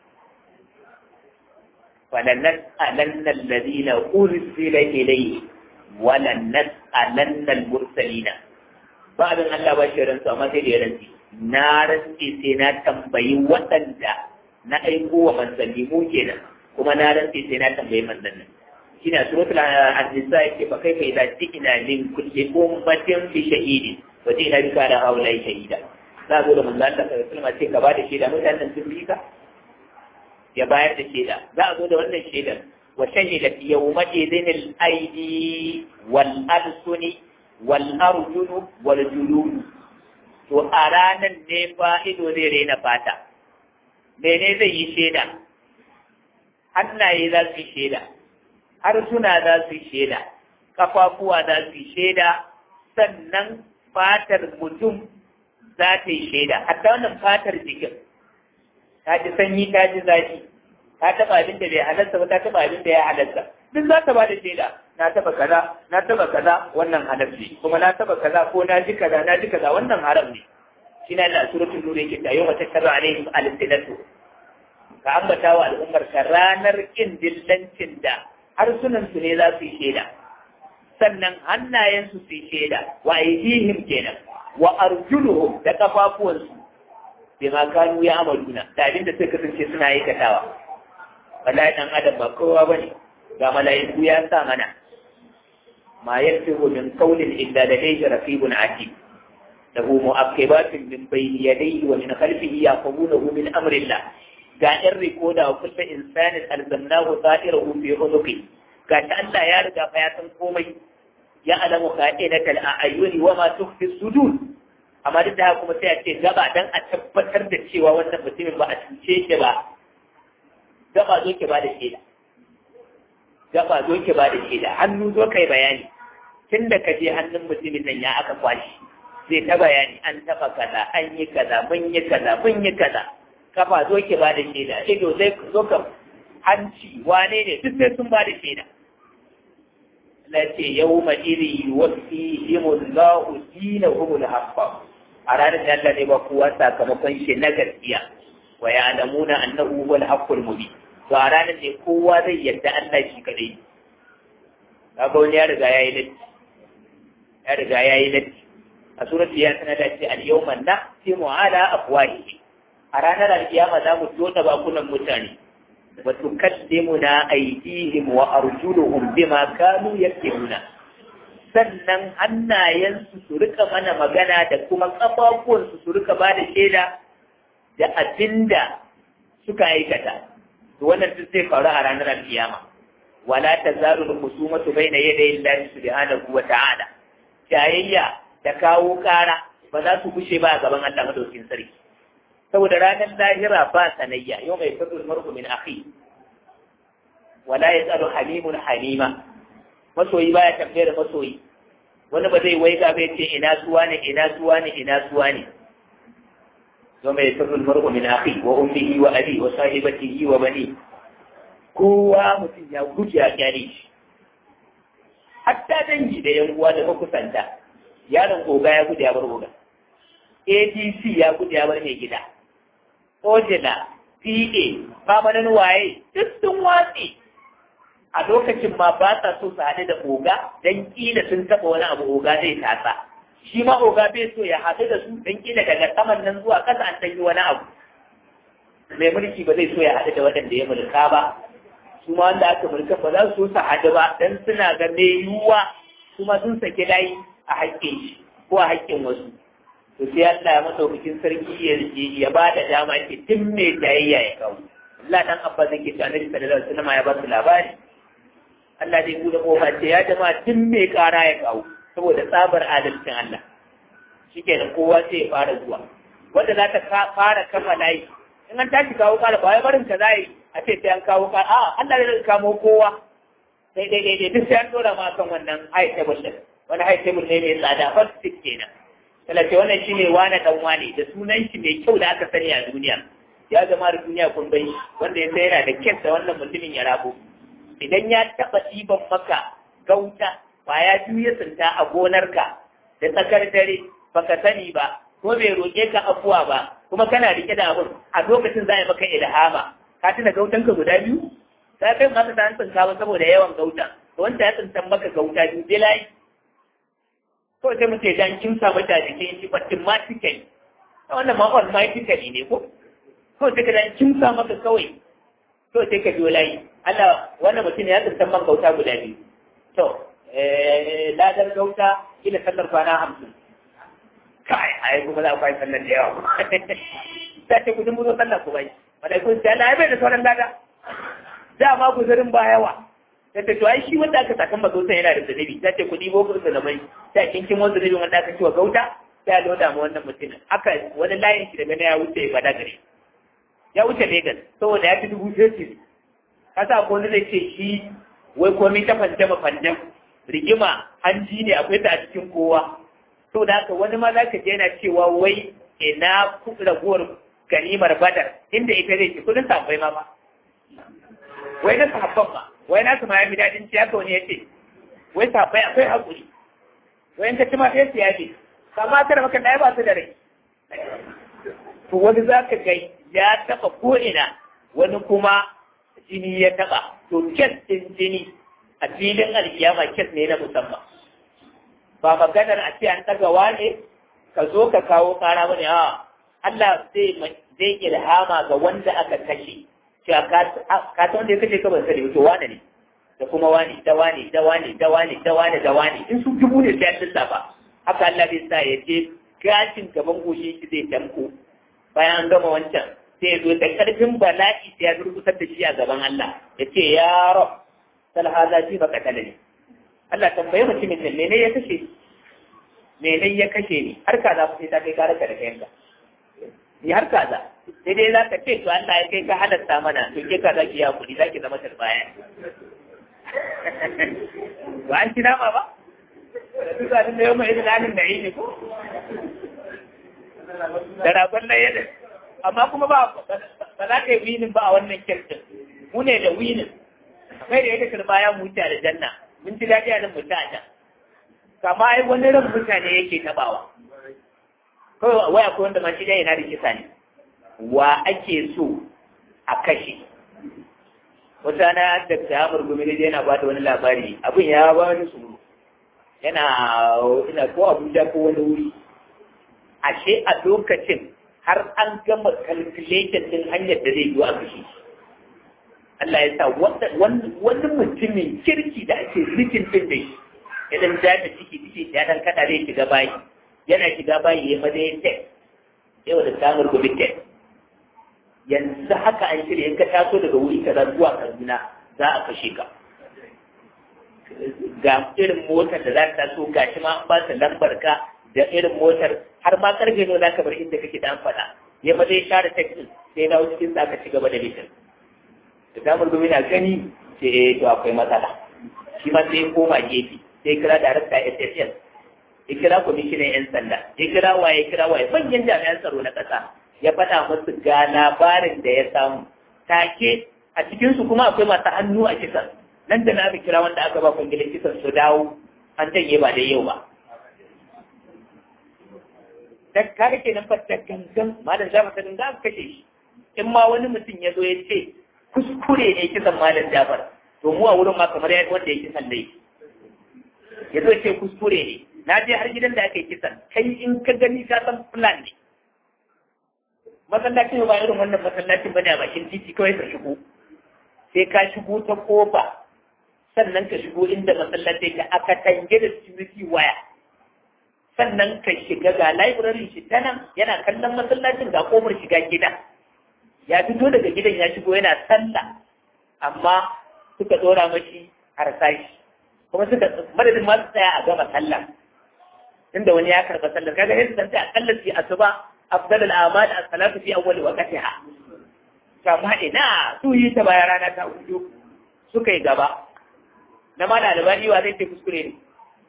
falannas alanna alladhina ursila ilayhi walan nas'alanna al-mursalina ba abin Allah ba shi ransu amma sai da ya rantsi na rantsi sai na tambayi waɗanda na aiko wa manzanni mu kenan kuma na rantsi sai na tambayi manzannin shine suratul an-nisa yake fa kai kai da tikina lin kulli ummatin bi shahidi wa tina bika da haula shahida za zo da manzo Allah sallallahu alaihi wasallam ce ka ba da shaida mutanen sun bi ka ya bayar da shaida za a zo da wannan shaidar وشهدت يومئذ الأيدي والألسن والأرجل والجلود وأرانا النفائد ذرين فاتا mene zai yi shaida hannaye za su yi shaida harsuna za su yi shaida kafafuwa za su yi shaida sannan fatar mutum za ta yi shaida hatta wannan fatar jikin ta ji sanyi ta ji zafi ta taba abin da bai halarta ba ta taba abin da ya halarta duk za ta ba da shaida na taba kaza na taba kaza wannan halal ne kuma na taba kaza ko na ji kaza na ji kaza wannan haram ne shi na da suratul nur yake ta yawma tashhadu alaihim al-sinatu ka ambata wa al'ummar ka ranar kin dillancin da harsunan su ne za su yi shaida sannan hannayen su su yi shaida wa aydihim kenan wa arjuluhum da kafafuwansu bima kanu ya amaluna da abin da suka kasance suna aikatawa wallahi dan adam ba kowa bane ga malaiku ya sa mana ma yaktubu min qawlin illa ladayhi raqibun atid lahu mu'aqibatun min bayni yadayhi wa min khalfihi yaqubunahu min amri Allah ga yan rikoda wa kullu insanin alzamnahu ta'irahu fi unuqi ga ta Allah ya riga fa ya san komai ya alamu kha'inatal a'yuni wa ma tukhfi sudur amma duk da haka kuma sai a ce gaba dan a tabbatar da cewa wannan mutumin ba a cuce shi ba gaba zo ke ba da shaida gaba zo ke ba da shaida hannu zo kai bayani tun da ka je hannun mutumin nan ya aka kwashi zai ta bayani an taba kaza an yi kaza mun yi kaza mun yi kaza kafa zo ke ba da shaida ido zai zo ka hanci wane ne duk sai sun ba da shaida la ce yawma iri yuwaffihimul lahu dinahumul haqq a ranar da Allah ne ba kowa sakamakon shi na gaskiya wa ya'lamuna annahu huwal haqqul mubin to a ranar ne kowa zai yarda Allah shi kadai kaga wani ya riga yayi latti ya riga yayi latti a suratu ya tana da ce al-yawma nahtimu ala afwahihi a ranar al-kiyama za mu tona bakunan mutane wa tukallimuna aydihim wa arjuluhum bima kanu yaktubuna sannan hannayensu su rika mana magana da kuma kafafuwansu su rika ba da shaida da abinda suka aikata to wannan duk zai faru a ranar al-kiyama wala tazaru al-khusumatu bayna yaday Allah subhanahu wa ta'ala jayayya da kawo kara ba za su gushe ba a gaban Allah madaukin sarki saboda ranar lahira ba sanayya yau mai fadul mar'u min akhi wala yasalu halimun halima masoyi baya tambayar masoyi wani ba zai waiga ba yace ina suwa ne ina suwa ne ina suwa ne yau mai fadul mar'u min akhi wa ummihi wa abi wa sahibatihi wa bani kowa mutum ya guje a kyale shi hatta dangi da yan uwa da makusanta yaron oga ya gudu ya bar oga A D C ya gudu ya bar mai gida Ojila P A famanin waye duk sun watsi a lokacin ma ba sa so su haɗu da oga don kila sun taɓa wani abu oga zai tasa shi ma oga bai so ya haɗu da su don kila daga saman nan zuwa ƙasa an ɗan yi wani abu mai mulki ba zai so ya haɗu da waɗanda ya mulka ba su ma wanda aka mulka ba za su so su haɗu ba don suna ga mai yiwuwa kuma sun saki layi a haƙƙin shi ko a haƙƙin wasu to sai Allah ya masa hukuncin sarki ya ya ba da dama ke tun mai tayayya ya kawo Allah dan abba zai ke tsanar da sallallahu alaihi wasallam ya ba su labari Allah zai bude kofa ce ya jama'a tun mai ƙara ya kawo saboda tsabar adalcin Allah shikenan kowa sai ya fara zuwa wanda za ta fara kafa layi in an tashi kawo ƙara ba ya barin ka zai a ce sai an kawo ƙara a Allah zai kamo kowa sai dai dai duk sai an dora ma kan wannan high table din wani high table ne mai tsada first stick kenan talace wannan shine wani dan wani da sunan shi mai kyau da aka sani a duniya ya zama da duniya kun bai wanda ya sai yana da kyau da wannan mutumin ya rabo idan ya taba ɗiban maka gauta ba ya juya tsinta a gonarka da tsakar dare baka sani ba ko bai roƙe ka afuwa ba kuma kana rike da abun a lokacin za a yi maka ilhama ka tuna gautanka guda biyu ta kai maka ta tsinka ba saboda yawan gauta to wanda ya tsintan maka gauta biyu bai layi ko sai mutum dan kin sa mata jikin shi automatically wannan ma automatically ne ko ko sai ka dan kin sa maka kawai to sai ka biyo layi Allah wannan mutum ya tsintan man gauta guda biyu to eh ladar gauta ila sallar kwana hamsin kai ai kuma za ku yi sallar da yawa sai ce ku dumu zo sallar ku bai malaikun sai Allah ya bai da sauran lada dama guzurin ba yawa ta ce to ai shi wanda aka sakan mazosan yana da zunubi ta ce ku ɗibo ku zunubai ta kinkin wani zunubi wanda aka ci wa gauta ta ya loda ma wannan mutumin aka wani layin shi daga na ya wuce ya bada gare ya wuce Legas saboda ya fi dubu sai kasa ko wani zai ce shi wai komai ta fantama fantam rigima hanji ne akwai ta a cikin kowa to da haka wani ma za ka je yana cewa wai ina raguwar ganimar badar inda ita zai ce kudin sabai ma ba wai na sahabban ba wai na kuma ya fi daɗin ciya ka wani ya ce wai sabai akwai haƙuri wai ka ci ma sai siya ce kama ta da maka ɗaya ba su da rai to wani za ka ga ya taɓa ko'ina wani kuma jini ya taɓa to kes ɗin jini a filin alkiyama kes ne na musamman ba maganar a ce an ɗaga wane ka zo ka kawo ƙara bane a Allah zai zai ilhama ga wanda aka kashe cewa ka ta wanda ya kashe ka ban sani to wane ne da kuma wane da wane da wane da wane da wane da wane in su dubu ne sai an lissafa haka Allah zai sa ya je gashin gaban goshi shi zai tanko bayan an gama wancan sai zo da karfin bala'i sai ya durkusar da shi a gaban Allah ya ce ya rab sal hada fi baka talani Allah tambaye mutumin nan mene ya kashe mene ya kashe ni har kaza sai ta kai karaka da kayanka ni har kaza sai dai za ka ce to Allah ya kai ka halatta mana to ke kaza ki ya kudi zaki zama tarbaya ba an ci nama ba da duk da yau mai idan da yi ne ko da rabon nan yadda amma kuma ba ba za ka yi winin ba a wannan kirkin mu ne da winin kai da yadda tarbaya mu wuce da janna mun ji daɗi a nan mu ta can kama ai wani ran mutane yake tabawa kawai waya ko wanda ma shi dai yana da kisa ne wa ake so a kashe wata na da Amur Gumi da yana ba da wani labari abin ya ba wani su yana ina ko Abuja ko wani wuri ashe a lokacin har an gama calculation din hanyar da zai yi a kashe Allah ya sa wani mutumin kirki da ake zikin din da shi idan ja da ciki ciki ya dan kada zai shiga bayi yana shiga bayi ya maza ya tek yau da samar gobe tek yanzu haka an shirya in ka taso daga wuri kaza zuwa Kaduna za a kashe ka ga irin motar da za ta taso gashi ma an ba ta lambar ka da irin motar har ma karfe ne za ka bar inda kake dan faɗa ya maza ya share tek din sai na wuce cikin za ka ci gaba da bitin da samar gobe na gani sai eh to akwai matsala shi ma sai koma gefe sai kira darakta S S S ya kira kwamishinan 'yan sanda ya kira waye kira waye manyan jami'an tsaro na ƙasa ya faɗa musu ga labarin da ya samu take a cikinsu kuma akwai masu hannu a kisan nan da na aka kira wanda aka ba kwangilan kisan su dawo an janye ba da yau ba da kare ke nan fata gangan malam jafar ta dinga aka kashe shi in ma wani mutum ya zo ya ce kuskure ne kisan malam jafar to mu a wurin ma kamar wanda ya kisan laifi ya zo ce kuskure ne na je har gidan da aka yi kisan kai in ka gani ka san plan ne masallacin ba irin wannan masallacin bane a bakin titi kawai ka shigo sai ka shigo ta kofa sannan ka shigo inda masallaci ka aka tange da security waya sannan ka shiga ga library shi ta nan yana kallon masallacin ga kofar shiga gida ya fito daga gidan ya shigo yana sallah amma suka dora mashi harsashi kuma suka madadin ma su tsaya a gama sallah inda wani ya karɓa sallar kaga yadda san ta akalla fi asuba afdal al-amal as-salatu fi awwal waqtiha kama ina su yi ta bayan rana ta hudu suka yi gaba na ma da albani wa zai ce kuskure ne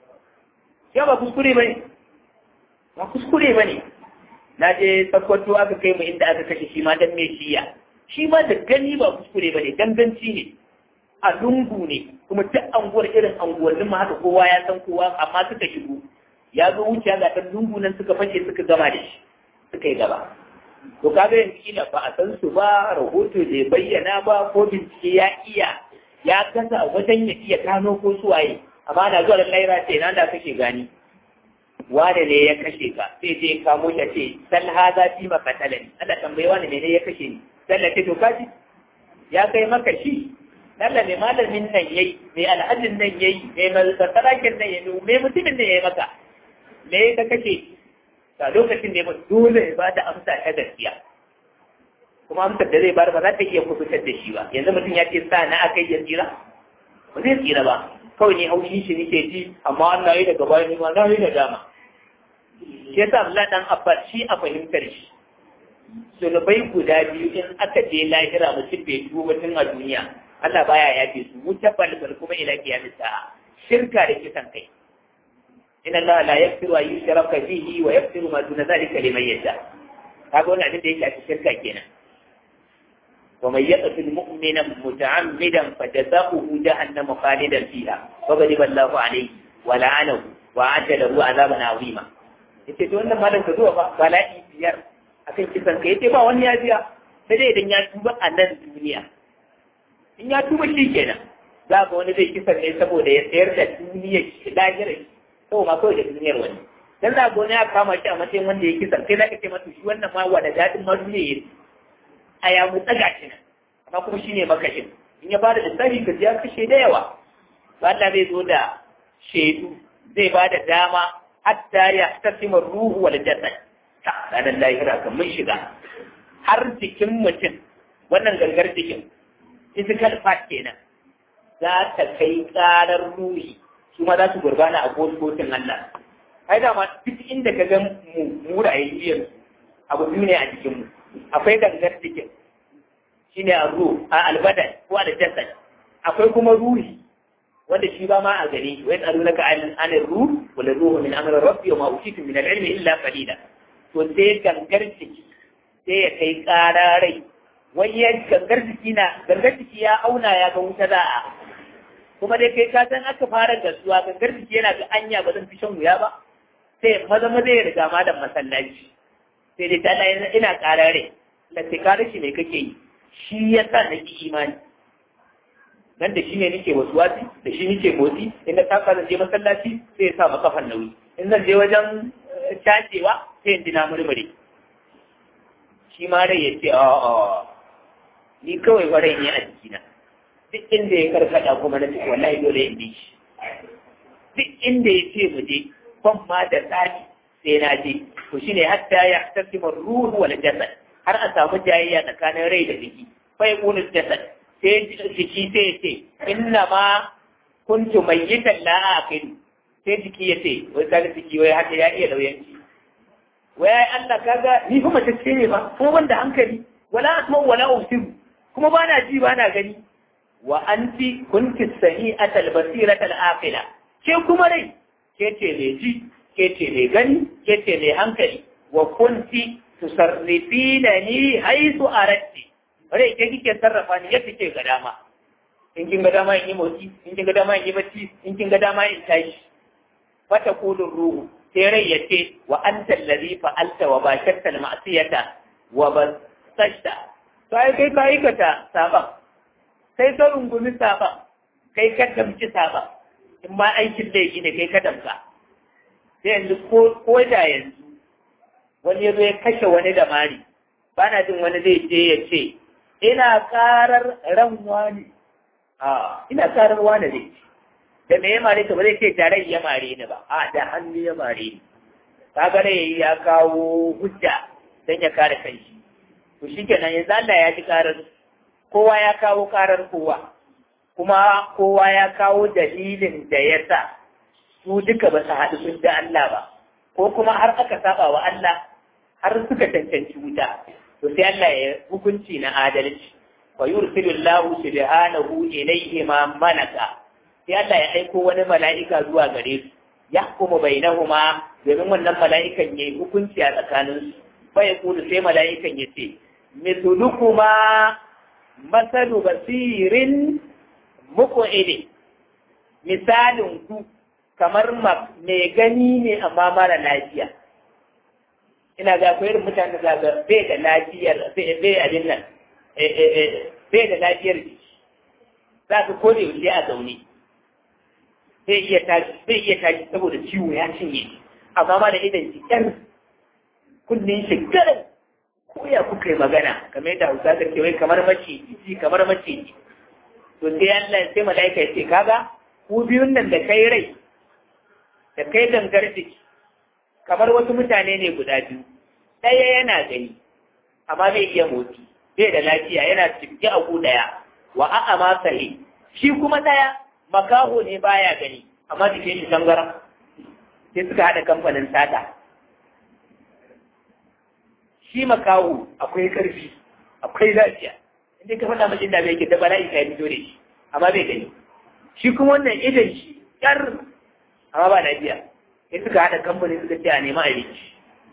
ya ba kuskure bane ba kuskure bane na je sakwato aka kai mu inda aka kashe shi ma dan me shiya shi ma da gani ba kuskure bane danganci ne a lungu ne kuma duk anguwar irin anguwannin ma haka kowa ya san kowa amma suka shigo ya zo wuciya ga ɗan lungu nan suka fashe suka gama da shi suka yi gaba to kaga yanzu kila ba a san su ba rahoto bai bayyana ba ko bincike ya iya ya kasa wajen ya iya gano ko suwaye amma na zuwa da laira ce nan da kake gani wane ne ya kashe ka sai je kamo shi ce sal haza fi makatalani Allah tambaye wane ne ya kashe ni sallace to kaji ya kai maka shi Allah mai malamin nan yayi mai alhajin nan yayi mai malsarakin nan yayi mai mutumin da yayi maka me ka kace a lokacin da ba dole ya bada amsa ta gaskiya kuma amsar da zai bada ba za ta iya kubutar da shi ba yanzu mutum ya ce sa na akai ya tsira ba zai tsira ba kawai ne haushi shi nake ji amma Allah ya daga bayan ma na yi da dama shi yasa Allah dan Abbas shi a fahimtar shi sunubai guda biyu in aka je lahira mutum bai tuba tun a duniya Allah baya yafe su wuta balbal kuma ila kiyamis sa'a shirka da kisan kai inna Allah la yaghfiru an yushraka bihi wa yaghfiru ma duna dhalika liman yasha kaga wannan abin da yake a shirka kenan wa man yaqtul mu'mina muta'ammidan fajazaohu jahannam khalidan fiha wa ghadiba Allahu alayhi wa la'anahu wa a'adda lahu 'adaban 'azima yace to wannan malam ka zuwa ba bala'i biyar akan kisan kai yace ba wani ya biya sai dai idan ya tuba a nan duniya in ya tuba shi kenan za ga wani zai kisan ne saboda ya tsayar da duniyar shi lahirar kawai ma kawai da duniyar wani dan za ga wani ya kama shi a matsayin wanda ya kisan kai za ka ce masa shi wannan ma wada daɗin ma duniya ya a ya mu tsaga shi nan amma kuma shi ne makashin in ya bada lissafi ka ya kashe da yawa ba Allah zai zo da shaidu zai ba da dama hatta ya tasima ruhu wal jasad ta ranar lahira kan mun shiga har jikin mutum wannan gangar jikin physical part kenan za ta kai ƙarar ruhi su ma za su gurbana a kotun Allah ai da ma duk inda ka ga mu murayen biyar abu biyu ne a jikin mu akwai gangar jikin shine a ruh a albadan ko a jasad akwai kuma ruhi wanda shi ba ma a gani wa yasalunaka an anir ruh wal ruhu min amri rabbi wa ma utitu min al-ilmi illa qalila to sai gangar jiki sai ya kai ƙararai wai ya gangar jiki na gangar jiki ya auna ya ga wuta za a kuma dai kai ka san aka fara gasuwa gangar jiki yana ga anya ba zan fi shan wuya ba sai maza maza ya riga ma da masallaci sai dai ta ina ina ƙararai la sai ka rashi me kake yi shi yasa nake imani nan da shi ne nake wasu wasi da shi nake motsi in na taka zan je masallaci sai ya sa ma kafan nauyi in zan je wajen cacewa sai in dina murmure shi ma rai ya ce a a ni kawai warai ne a jikina duk inda ya karkata kuma na ciki wallahi dole in bi shi duk inda ya ce mu je ban ma da tsari sai na je to shine hatta ya tasima ruhu wal jasad har a samu jayayya tsakanin rai da jiki fa yaqulu jasad sai jiki sai ya ce inna ma kuntu mayyitan la aqil sai jiki ya ce wai kaga jiki wai haka ya iya lauyanci wai ai Allah kaga ni kuma mace ce ne ba kuma ban da hankali wala asma wala usiru kuma bana ji bana gani wa anti kunti sahi'atal basiratal aqila ke kuma rai ke ce ne ji ke ce ne gani ke ce ne hankali wa kunti tusarrifina ni haythu aradti rai ke kike sarrafa ni yadda kike ga dama in kin ga dama in yi motsi in kin ga dama in yi bacci in kin ga dama in tashi fata kulur ruhu sai rai ya ce wa anta allazi fa'alta wa basharta al-ma'siyata wa basashta sai kai ka aikata saban kai ka rungumi saban kai ka damci saban in ma aikin laifi ne kai ka damka sai yanzu ko da yanzu wani ya zo ya kashe wani da mari bana jin wani zai je ya ce ina karar ran wani a ina karar wani ne da me ya mare ta ba zai ce tare ya mare ni ba a da hannu ya mare ni kaga ne ya kawo hujja dan ya kare kanshi to shikenan yanzu Allah ya ji karar kowa ya kawo karar kowa kuma kowa ya kawo dalilin da ya sa su duka ba su haɗu sun da Allah ba ko kuma har aka saba wa Allah har suka cancanci wuta to sai Allah ya hukunci na adalci wa yursilu Allahu subhanahu ilayhi ma malaka sai Allah ya aiko wani mala'ika zuwa gare su yahkumu bainahuma domin wannan mala'ikan yayi hukunci a tsakanin su fa yaqulu sai mala'ikan ya ce mithlukuma masalu basirin muqidi misalin ku kamar mai gani ne amma mara lafiya ina ga akwai irin mutane da ga bai da lafiyar bai abin nan bai da lafiyar jiki za ka kode yaushe a zaune zai iya tashi zai iya tashi saboda ciwo ya cinye amma ma da idan shi ƴan kullun shi garin ko ya kuka yi magana kamar yadda Hausa ta ce wai kamar maciji kamar maciji to sai Allah sai malaika ya ce kaga ku biyun nan da kai rai da kai gangar jiki kamar wasu mutane ne guda biyu ɗaya yana gani amma bai iya motsi bai da lafiya yana ciki a ku ɗaya wa a'a ma sahi shi kuma ɗaya makaho ne baya gani amma jikin shi tangaram sai suka haɗa kamfanin sata shi makaho akwai ƙarfi akwai lafiya inda ka faɗa mashi da bai ke da bala'i ka yi fito da shi amma bai gani shi kuma wannan idan shi ƙyar amma ba lafiya sai suka haɗa kamfanin suka ce a nema abinci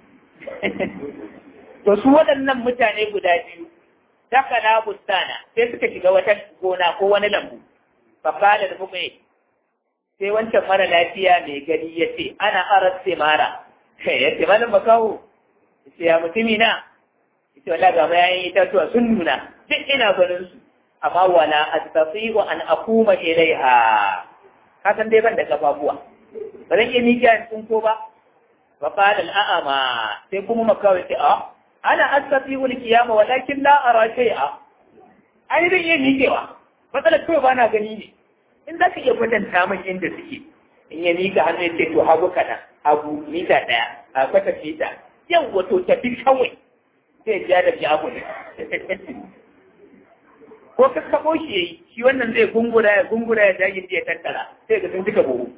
to su waɗannan mutane guda biyu dakala bustana sai suka shiga wata gona ko wani lambu fakala da muka yi sai wancan mara lafiya mai gani ya ce ana aras mara ya ce malam makaho ya ce ya mutumi na ya ce wala ga mayayin itatuwa sun nuna duk ina ganin su amma wala astati'u an akuma ilaiha ka san dai ban da kafafuwa ba zan iya miƙa in ko ba fa qala al-a'ma sai kuma makaho ya ce a ana astati'u al-qiyama walakin la ara shay'a ai zan iya miƙewa matsalar kawai ba na gani ne in za ka iya kwatanta min inda suke in ya miƙa hannu ya ce to hagu kana hagu mita ɗaya a kwata mita yau wato tafi kawai sai ya da jago ne ko ka kabo shi yayi shi wannan zai gungura ya gungura ya dagin ya tattara sai ga sun duka buhu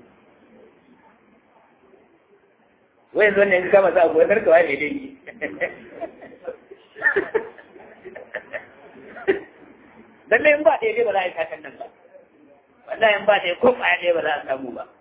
wai zo ne ka masa abu wani kawai ne dai lallai in ba ɗaya ba za a yi kakan nan ba wallahi in ba ɗaya ko ƙwaya ɗaya ba za a samu ba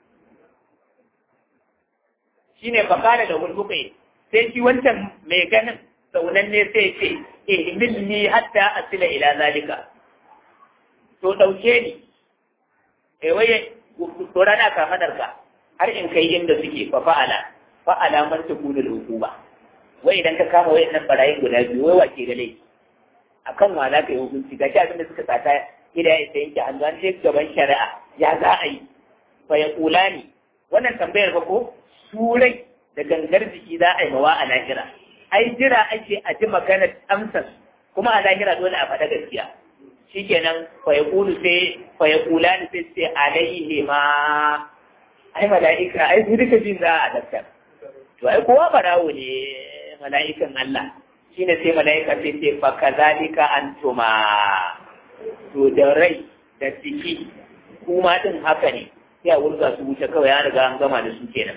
shi ne fakara da hulhukai sai shi wancan mai ganin saunan ne sai ce eh milli hatta asila ila zalika to ɗauke ni eh waye tsora na kafadarka har in kai inda suke fa fa'ala fa'ala man takunu al-hukuma wai idan ka kama wayannan barayin guda biyu wai wace da laifi akan wa za ka yi hukunci ga shi abin da suka sata gida ya yanke hannu an je gaban shari'a ya za a yi fa ya kula ni wannan tambayar ba ko surai da gangar jiki za a yi mawa a lahira ai jira ake a ji maganar amsar kuma a lahira dole a faɗa gaskiya shikenan fa ya kulu sai fa ya kula ni sai sai alaihi ma ai mala'ika ai su duka jin za a daftar to ai kowa barawo ne mala'ikan Allah shine sai mala'ika sai ce fa kazalika antuma to da rai da ciki kuma din haka ne sai a wurga su wuce kawai ya riga an gama da su kenan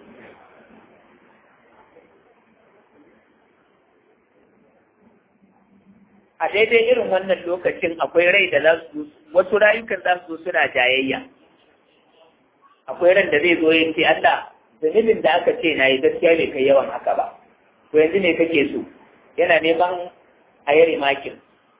a daidai irin wannan lokacin akwai rai da za su wasu rayukan za su suna jayayya akwai ran da zai zo ya ce Allah zunubin da aka ce na yi gaskiya bai kai yawan haka ba to yanzu ne kake so yana neman a yare makin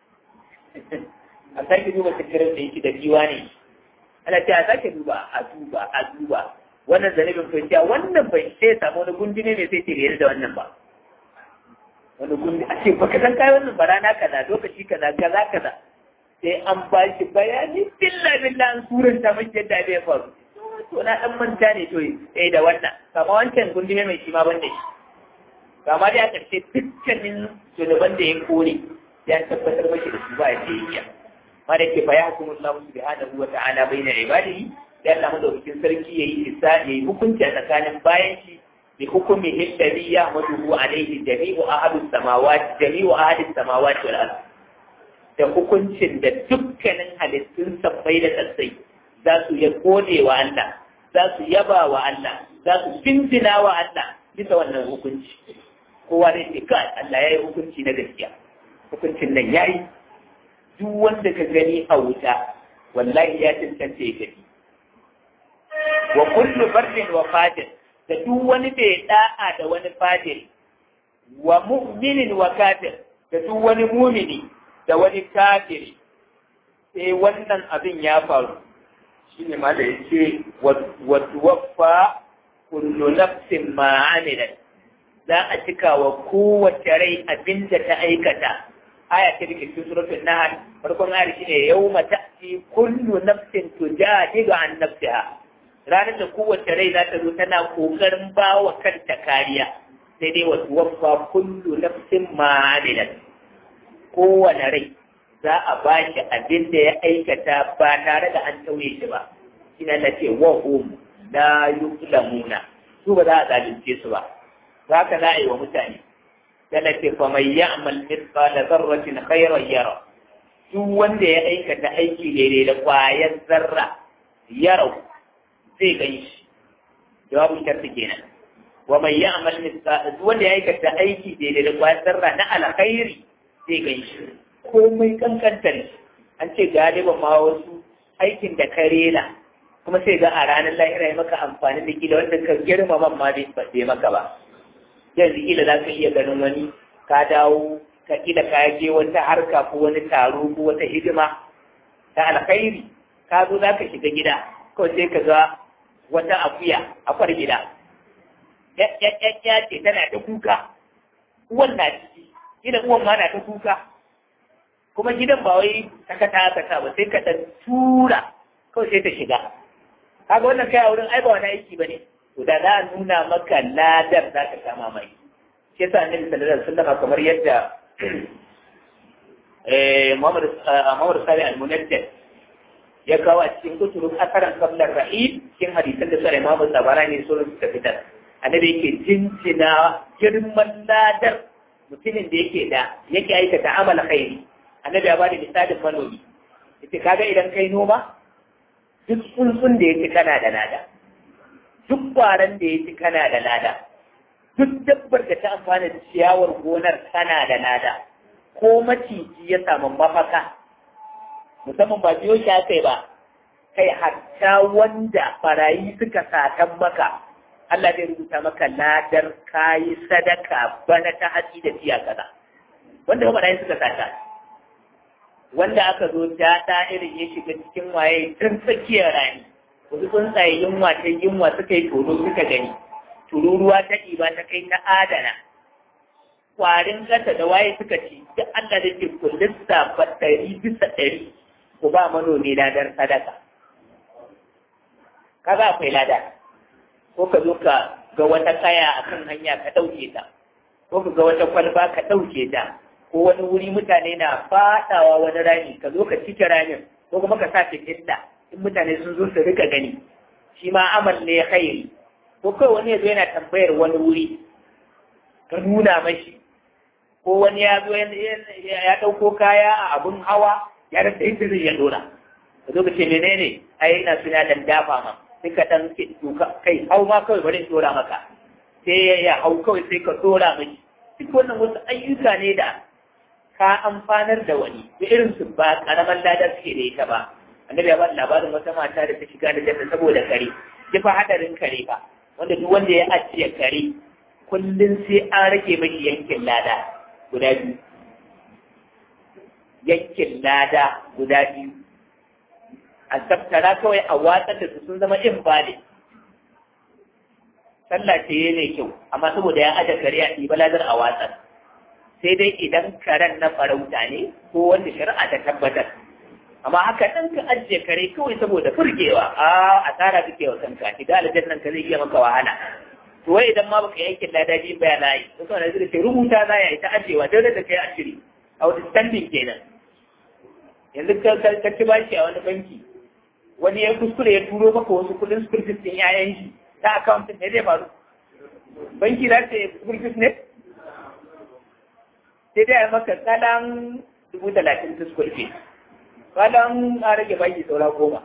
a sake duba sikirin da yake da kiwa ne ana ce a sake duba a duba a duba wannan zanibin kwanciya wannan bai sai samu wani gundi ne mai sai ce da wannan ba wani gundi a ce baka san kai wannan barana kaza lokaci kaza kaza kaza sai an ba shi bayani billa billa an suranta maki yadda bai faru to na dan manta ne to eh da wannan kama wancan gundi ne mai shi ma banda shi kama dai a ƙarshe dukkanin shugaban da ya kore ya tabbatar mashi da su ba ya iya ma da ke baya hukumun Allah subhanahu wa ta'ala bayna ibadihi da Allah madaukakin sarki yayi isa yayi hukunci a tsakanin bayan shi bi hukumi alladhi yahmuduhu alayhi jami'u ahadus samawati jami'u ahadis samawati wal ard da hukuncin da dukkanin halittun sabbai da tsatsai za su ya gode wa Allah za su yaba wa Allah za su jinjina wa Allah bisa wannan hukunci kowa ne ce kai Allah ya yi hukunci na gaskiya hukuncin nan ya yi duk wanda ka gani a wuta wallahi ya cancanta ya gani wa kullu bardin wa fajir da duk wani mai da'a da wani fajir wa mu'minin wa kafir da duk wani mumini da wani kafiri sai wannan abin ya faru shine ma da yace wa tuwaffa kullu nafsin ma amilat za a cika wa kowace rai abin da ta aikata aya ta dake cikin suratul nahl farkon ayar shine yawma ta'ti kullu nafsin tujadilu an nafsiha ranar da kowace rai za ta zo tana kokarin ba wa kanta kariya sai dai wa tuwaffa kullu nafsin ma amilat kowane rai za a ba shi abin da ya aikata ba tare da an tauye shi ba ina na ce wa hum la yuzlamuna su ba za a zalunce su ba za ka za a yi wa mutane yana ce fa mai ya'mal mithqala dharratin khayran yara duk wanda ya aikata aiki daidai da kwayar zarra yara zai gani shi jawabin sharti kenan wa mai ya'mal mithqala duk wanda ya aikata aiki daidai da kwayar zarra na alkhairi zai gani shi komai kankantar an ce galiban ma wasu aikin da ka rena kuma sai ga a ranar lahira ya maka amfani da kila wanda ka girmama ma bai maka ba yanzu kila za ka iya ganin wani ka dawo ka kila ka je wata harka ko wani taro ko wata hidima ta alkhairi ka zo za ka shiga gida kawai sai ka ga wata akuya akwar gida ya ce tana ta kuka uwan na ciki gidan uwan ma na ta kuka kuma gidan ba wai takata takata ba sai ka dan tura kawai sai ta shiga kaga wannan kai a wurin ai ba wani aiki bane to da za a nuna maka ladar za ka kama mai shi yasa annabi sallallahu alaihi wasallam kamar yadda eh Muhammad Muhammad Salih al-Munaddid ya kawo a cikin kutubun asaran qablar rahim cikin hadisan da sai Muhammad Tabarani sun suka fitar annabi yake jinjina girman ladar mutumin da yake da yake aikata amal khairi annabi ya bada misalin manomi yace kaga idan kai noma duk tsuntsun da yake kana da lada duk kwaran da yake kana da lada duk dabbar da ta amfana da ciyawar gonar kana da lada ko maciji ya samu mafaka musamman ba biyo shi aka yi ba kai hatta wanda barayi suka satan maka Allah zai rubuta maka ladar kayi sadaka bana ta hatsi da tiya kaza wanda ba barayi suka sata wanda aka zo ta da irin ya shiga cikin waye tun tsakiyar rani wasu tsuntsaye yunwa ta yunwa suka yi tono suka gani tururuwa ta ɗiba ta kai ta adana kwarin ƙasa da waye suka ci duk Allah da ke kullum sa ɗari bisa ɗari ku ba manomi ladar sadaka kaga akwai lada ko ka zo ka ga wata kaya a kan hanya ka ɗauke ta ko ka ga wata kwalba ka ɗauke ta ko wani wuri mutane na faɗawa wani rami ka zo ka cike ramin ko kuma ka sa fitinta in mutane sun zo su rika gani shi ma amal ne khairi ko kai wani ya zo yana tambayar wani wuri ka nuna mashi ko wani ya zo ya ɗauko kaya a abun hawa ya rasa yadda zai ya dora ka zo ka ce menene ai ina suna dan dafa ma sai ka dan kai hau ma kawai bari in dora maka sai ya hau kawai sai ka dora mashi duk wannan wasu ayyuka ne da ka amfanar da wani da irin su ba karaman ladar suke da ita ba annabi ya ba labarin wata mata da ta shiga da janna saboda kare ki fa hadarin kare ba wanda duk wanda ya ajiye kare kullum sai an rage mashi yankin lada guda biyu yankin lada guda biyu a tattara kawai a watsar da su sun zama invalid sallah ce ne kyau amma saboda ya aje kare a ɗiba ladar a watsar sai dai idan karen na farauta ne ko wanda shari'a ta tabbatar amma haka ɗan ka ajiye kare kawai saboda furgewa a asara kake wa kanka shiga aljannan ka zai iya maka wahala to wai idan ma baka yankin lada biyu baya na yi to saboda zai ce rubuta za ya yi ta ajewa dole da kai ashiri a wani standing kenan yanzu ka ci bashi a wani banki wani ya kuskure ya turo maka wasu kudin school fees din yayan shi ta account ne zai faru banki za ta yi school fees ne sai dai a maka kalan dubu talatin ta school fees kalan a rage baki saura goma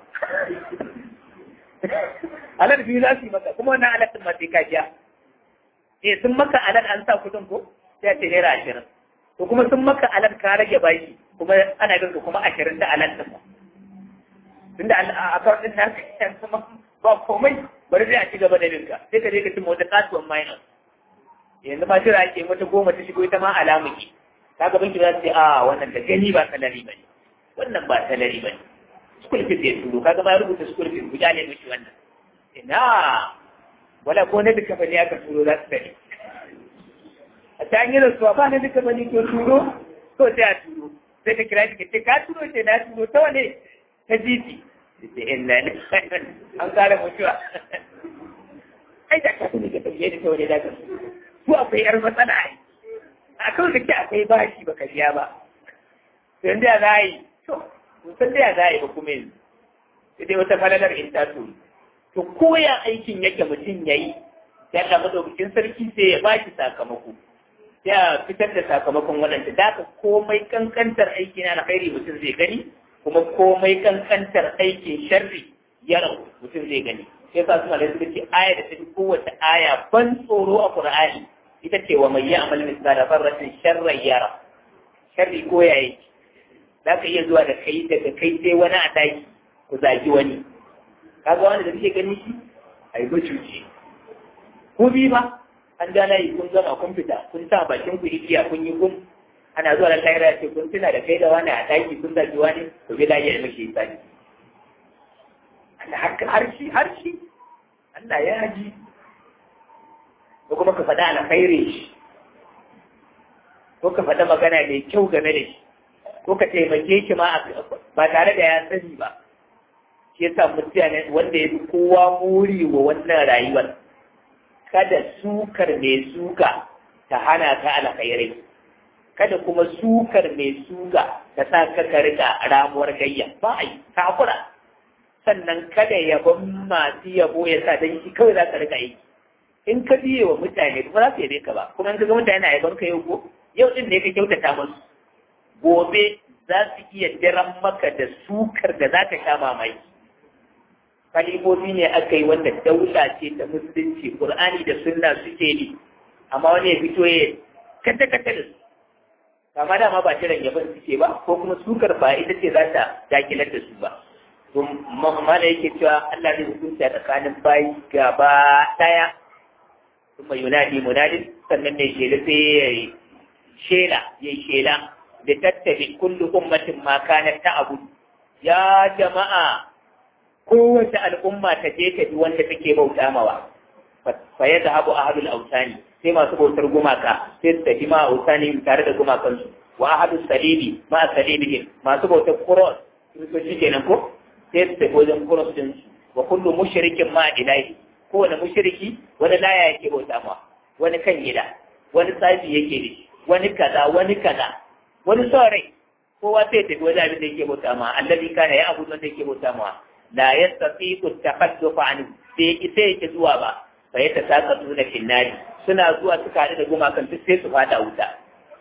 alal biyu za su yi maka kuma wannan alal ɗin masu kajiya eh sun maka alal an sa kudin ko sai a ce naira ashirin to kuma sun maka alal ka rage baki kuma ana ganka kuma ashirin da alal ɗin tunda a kawai ɗin na kuma ba komai bari zai a ci gaba da binka sai ka je ka cin wata kasuwan minus yanzu ma jira ake wata goma ta shigo ita ma alamuki kaga banki za su ce a wannan da gani ba salari ba ne wannan ba salari ba ne school fees ya turo kaga ba rubuta school fees guda ne mishi wannan ina wala ko na duka bane aka turo za su sani a ta hanyar rasuwa ba na duka bane ko turo ko sai a turo sai ka kira shi ka ce ka turo ce na turo ta wane ta jiji da inna ne an kara mutuwa ai da ka tuni ka tafiye da ta wane da ka su akwai yar matsala ai a kan da ke akwai bashi baka biya ba sai da za a yi to san da ya za a yi ba kuma yanzu sai dai wata falalar in ta tuni to koya aikin yake mutum ya yi ya ga madaukakin sarki sai ya ba shi sakamako ya fitar da sakamakon waɗanda da ka komai kankantar aiki na alkhairi mutum zai gani kuma komai kankantar aikin sharri ya rabu mutum zai gani sai sa suna da suka ce aya da ta fi kowace aya ban tsoro a Qur'ani ita ce wa mai ya'mal misqala dharratin sharran yara sharri ko yayi za ka iya zuwa da kai daga kai sai wani a daki ku zagi wani kaga wani da kake gani shi ai bacuci ko bi ba an da nayi kun gama kun fita kun sa bakin ku igiya kun yi kun ana zuwa da lahira ce kun tuna da kai da wani a daki kun zagi wani to bi lafiya da muke sani Allah har shi har shi Allah ya ji ko kuma ka faɗa alkhairi shi ko ka faɗa magana mai kyau game da shi ko ka taimake shi ma ba tare da ya sani ba shi yasa mutane wanda ya fi kowa muri wa wannan rayuwar kada sukar mai suka ta hana ka alkhairai kada kuma sukar mai suka ta sa ka ka rika ramuwar gayya ba a yi ta hakura sannan kada yabon masu yabo ya sa dan shi kawai za ka rika yi in ka biye wa mutane ba za su yabe ka ba kuma in ka ga mutane na yabon ka yau ko yau din ne ka kyautata musu gobe za su iya diran maka da sukar da za ka sha mamaki. Kalifofi ne aka yi wanda daula ce ta musulunci Qur'ani da sunna suke ne amma wani ya fito ya kata kata da su kama dama ba jiran yaban suke ba ko kuma sukar ba ita ce za ta dakilar da su ba. to mana yake cewa Allah zai hukunta tsakanin bayi gaba daya kuma yunadi munadi sannan ne shela sai yayi shela yayi shela da tattabi kullu ummatin ma kanat ta'bud ya jama'a kowace al'umma ta je ta bi wanda take bauta mawa fa ya zahabu ahadul autani sai masu bautar gumaka sai su tafi ma autani tare da gumakansu wa ahadus salibi ma salibihim masu bautar kuros kiristoci kenan ko sai su tafi wajen kuros din su wa kullu mushrikin ma ilahi kowane mushriki wani laya yake bauta ma wani kan gida wani tsafi yake da shi wani kaza wani kaza wani saurai kowa sai tafi wajen abin da yake bauta ma allazi kana ya abu wanda yake bauta ma la yastatiqu at-taqadduf anhu sai ita yake zuwa ba fa yata saqatu da finnari suna zuwa suka haɗu da gumakan duk sai su fada wuta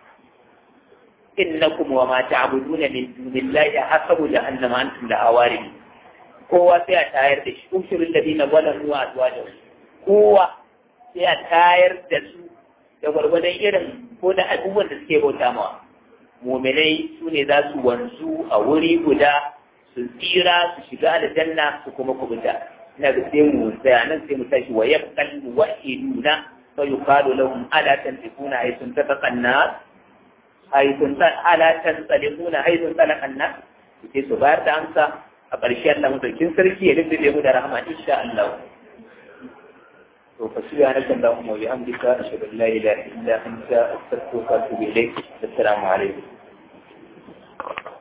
innakum wa ma ta'buduna min dunillahi hasabu jahannama antum la awarid kowa sai a tayar da shi ushurul ladina zalamu wa azwajuhum kowa sai a tayar da su da gwargwadon irin ko da abubuwan da suke bauta mawa mu'minai su ne za su wanzu a wuri guda su tsira su shiga aljanna su kuma kubuta ina ga sai mu tsaya nan sai mu tashi wa yaqal muwahhiduna fa yuqalu lahum ala tanfiquna ay sun tataqanna ay sun ala tanfiquna ay sun tataqanna sai su bayar da amsa a ƙarshen Allah mutukin sarki ya rubuce mu da rahama insha Allah to fa subhanaka allahumma wa bihamdika ashhadu an la ilaha illa anta astaghfiruka wa atubu ilayk assalamu alaikum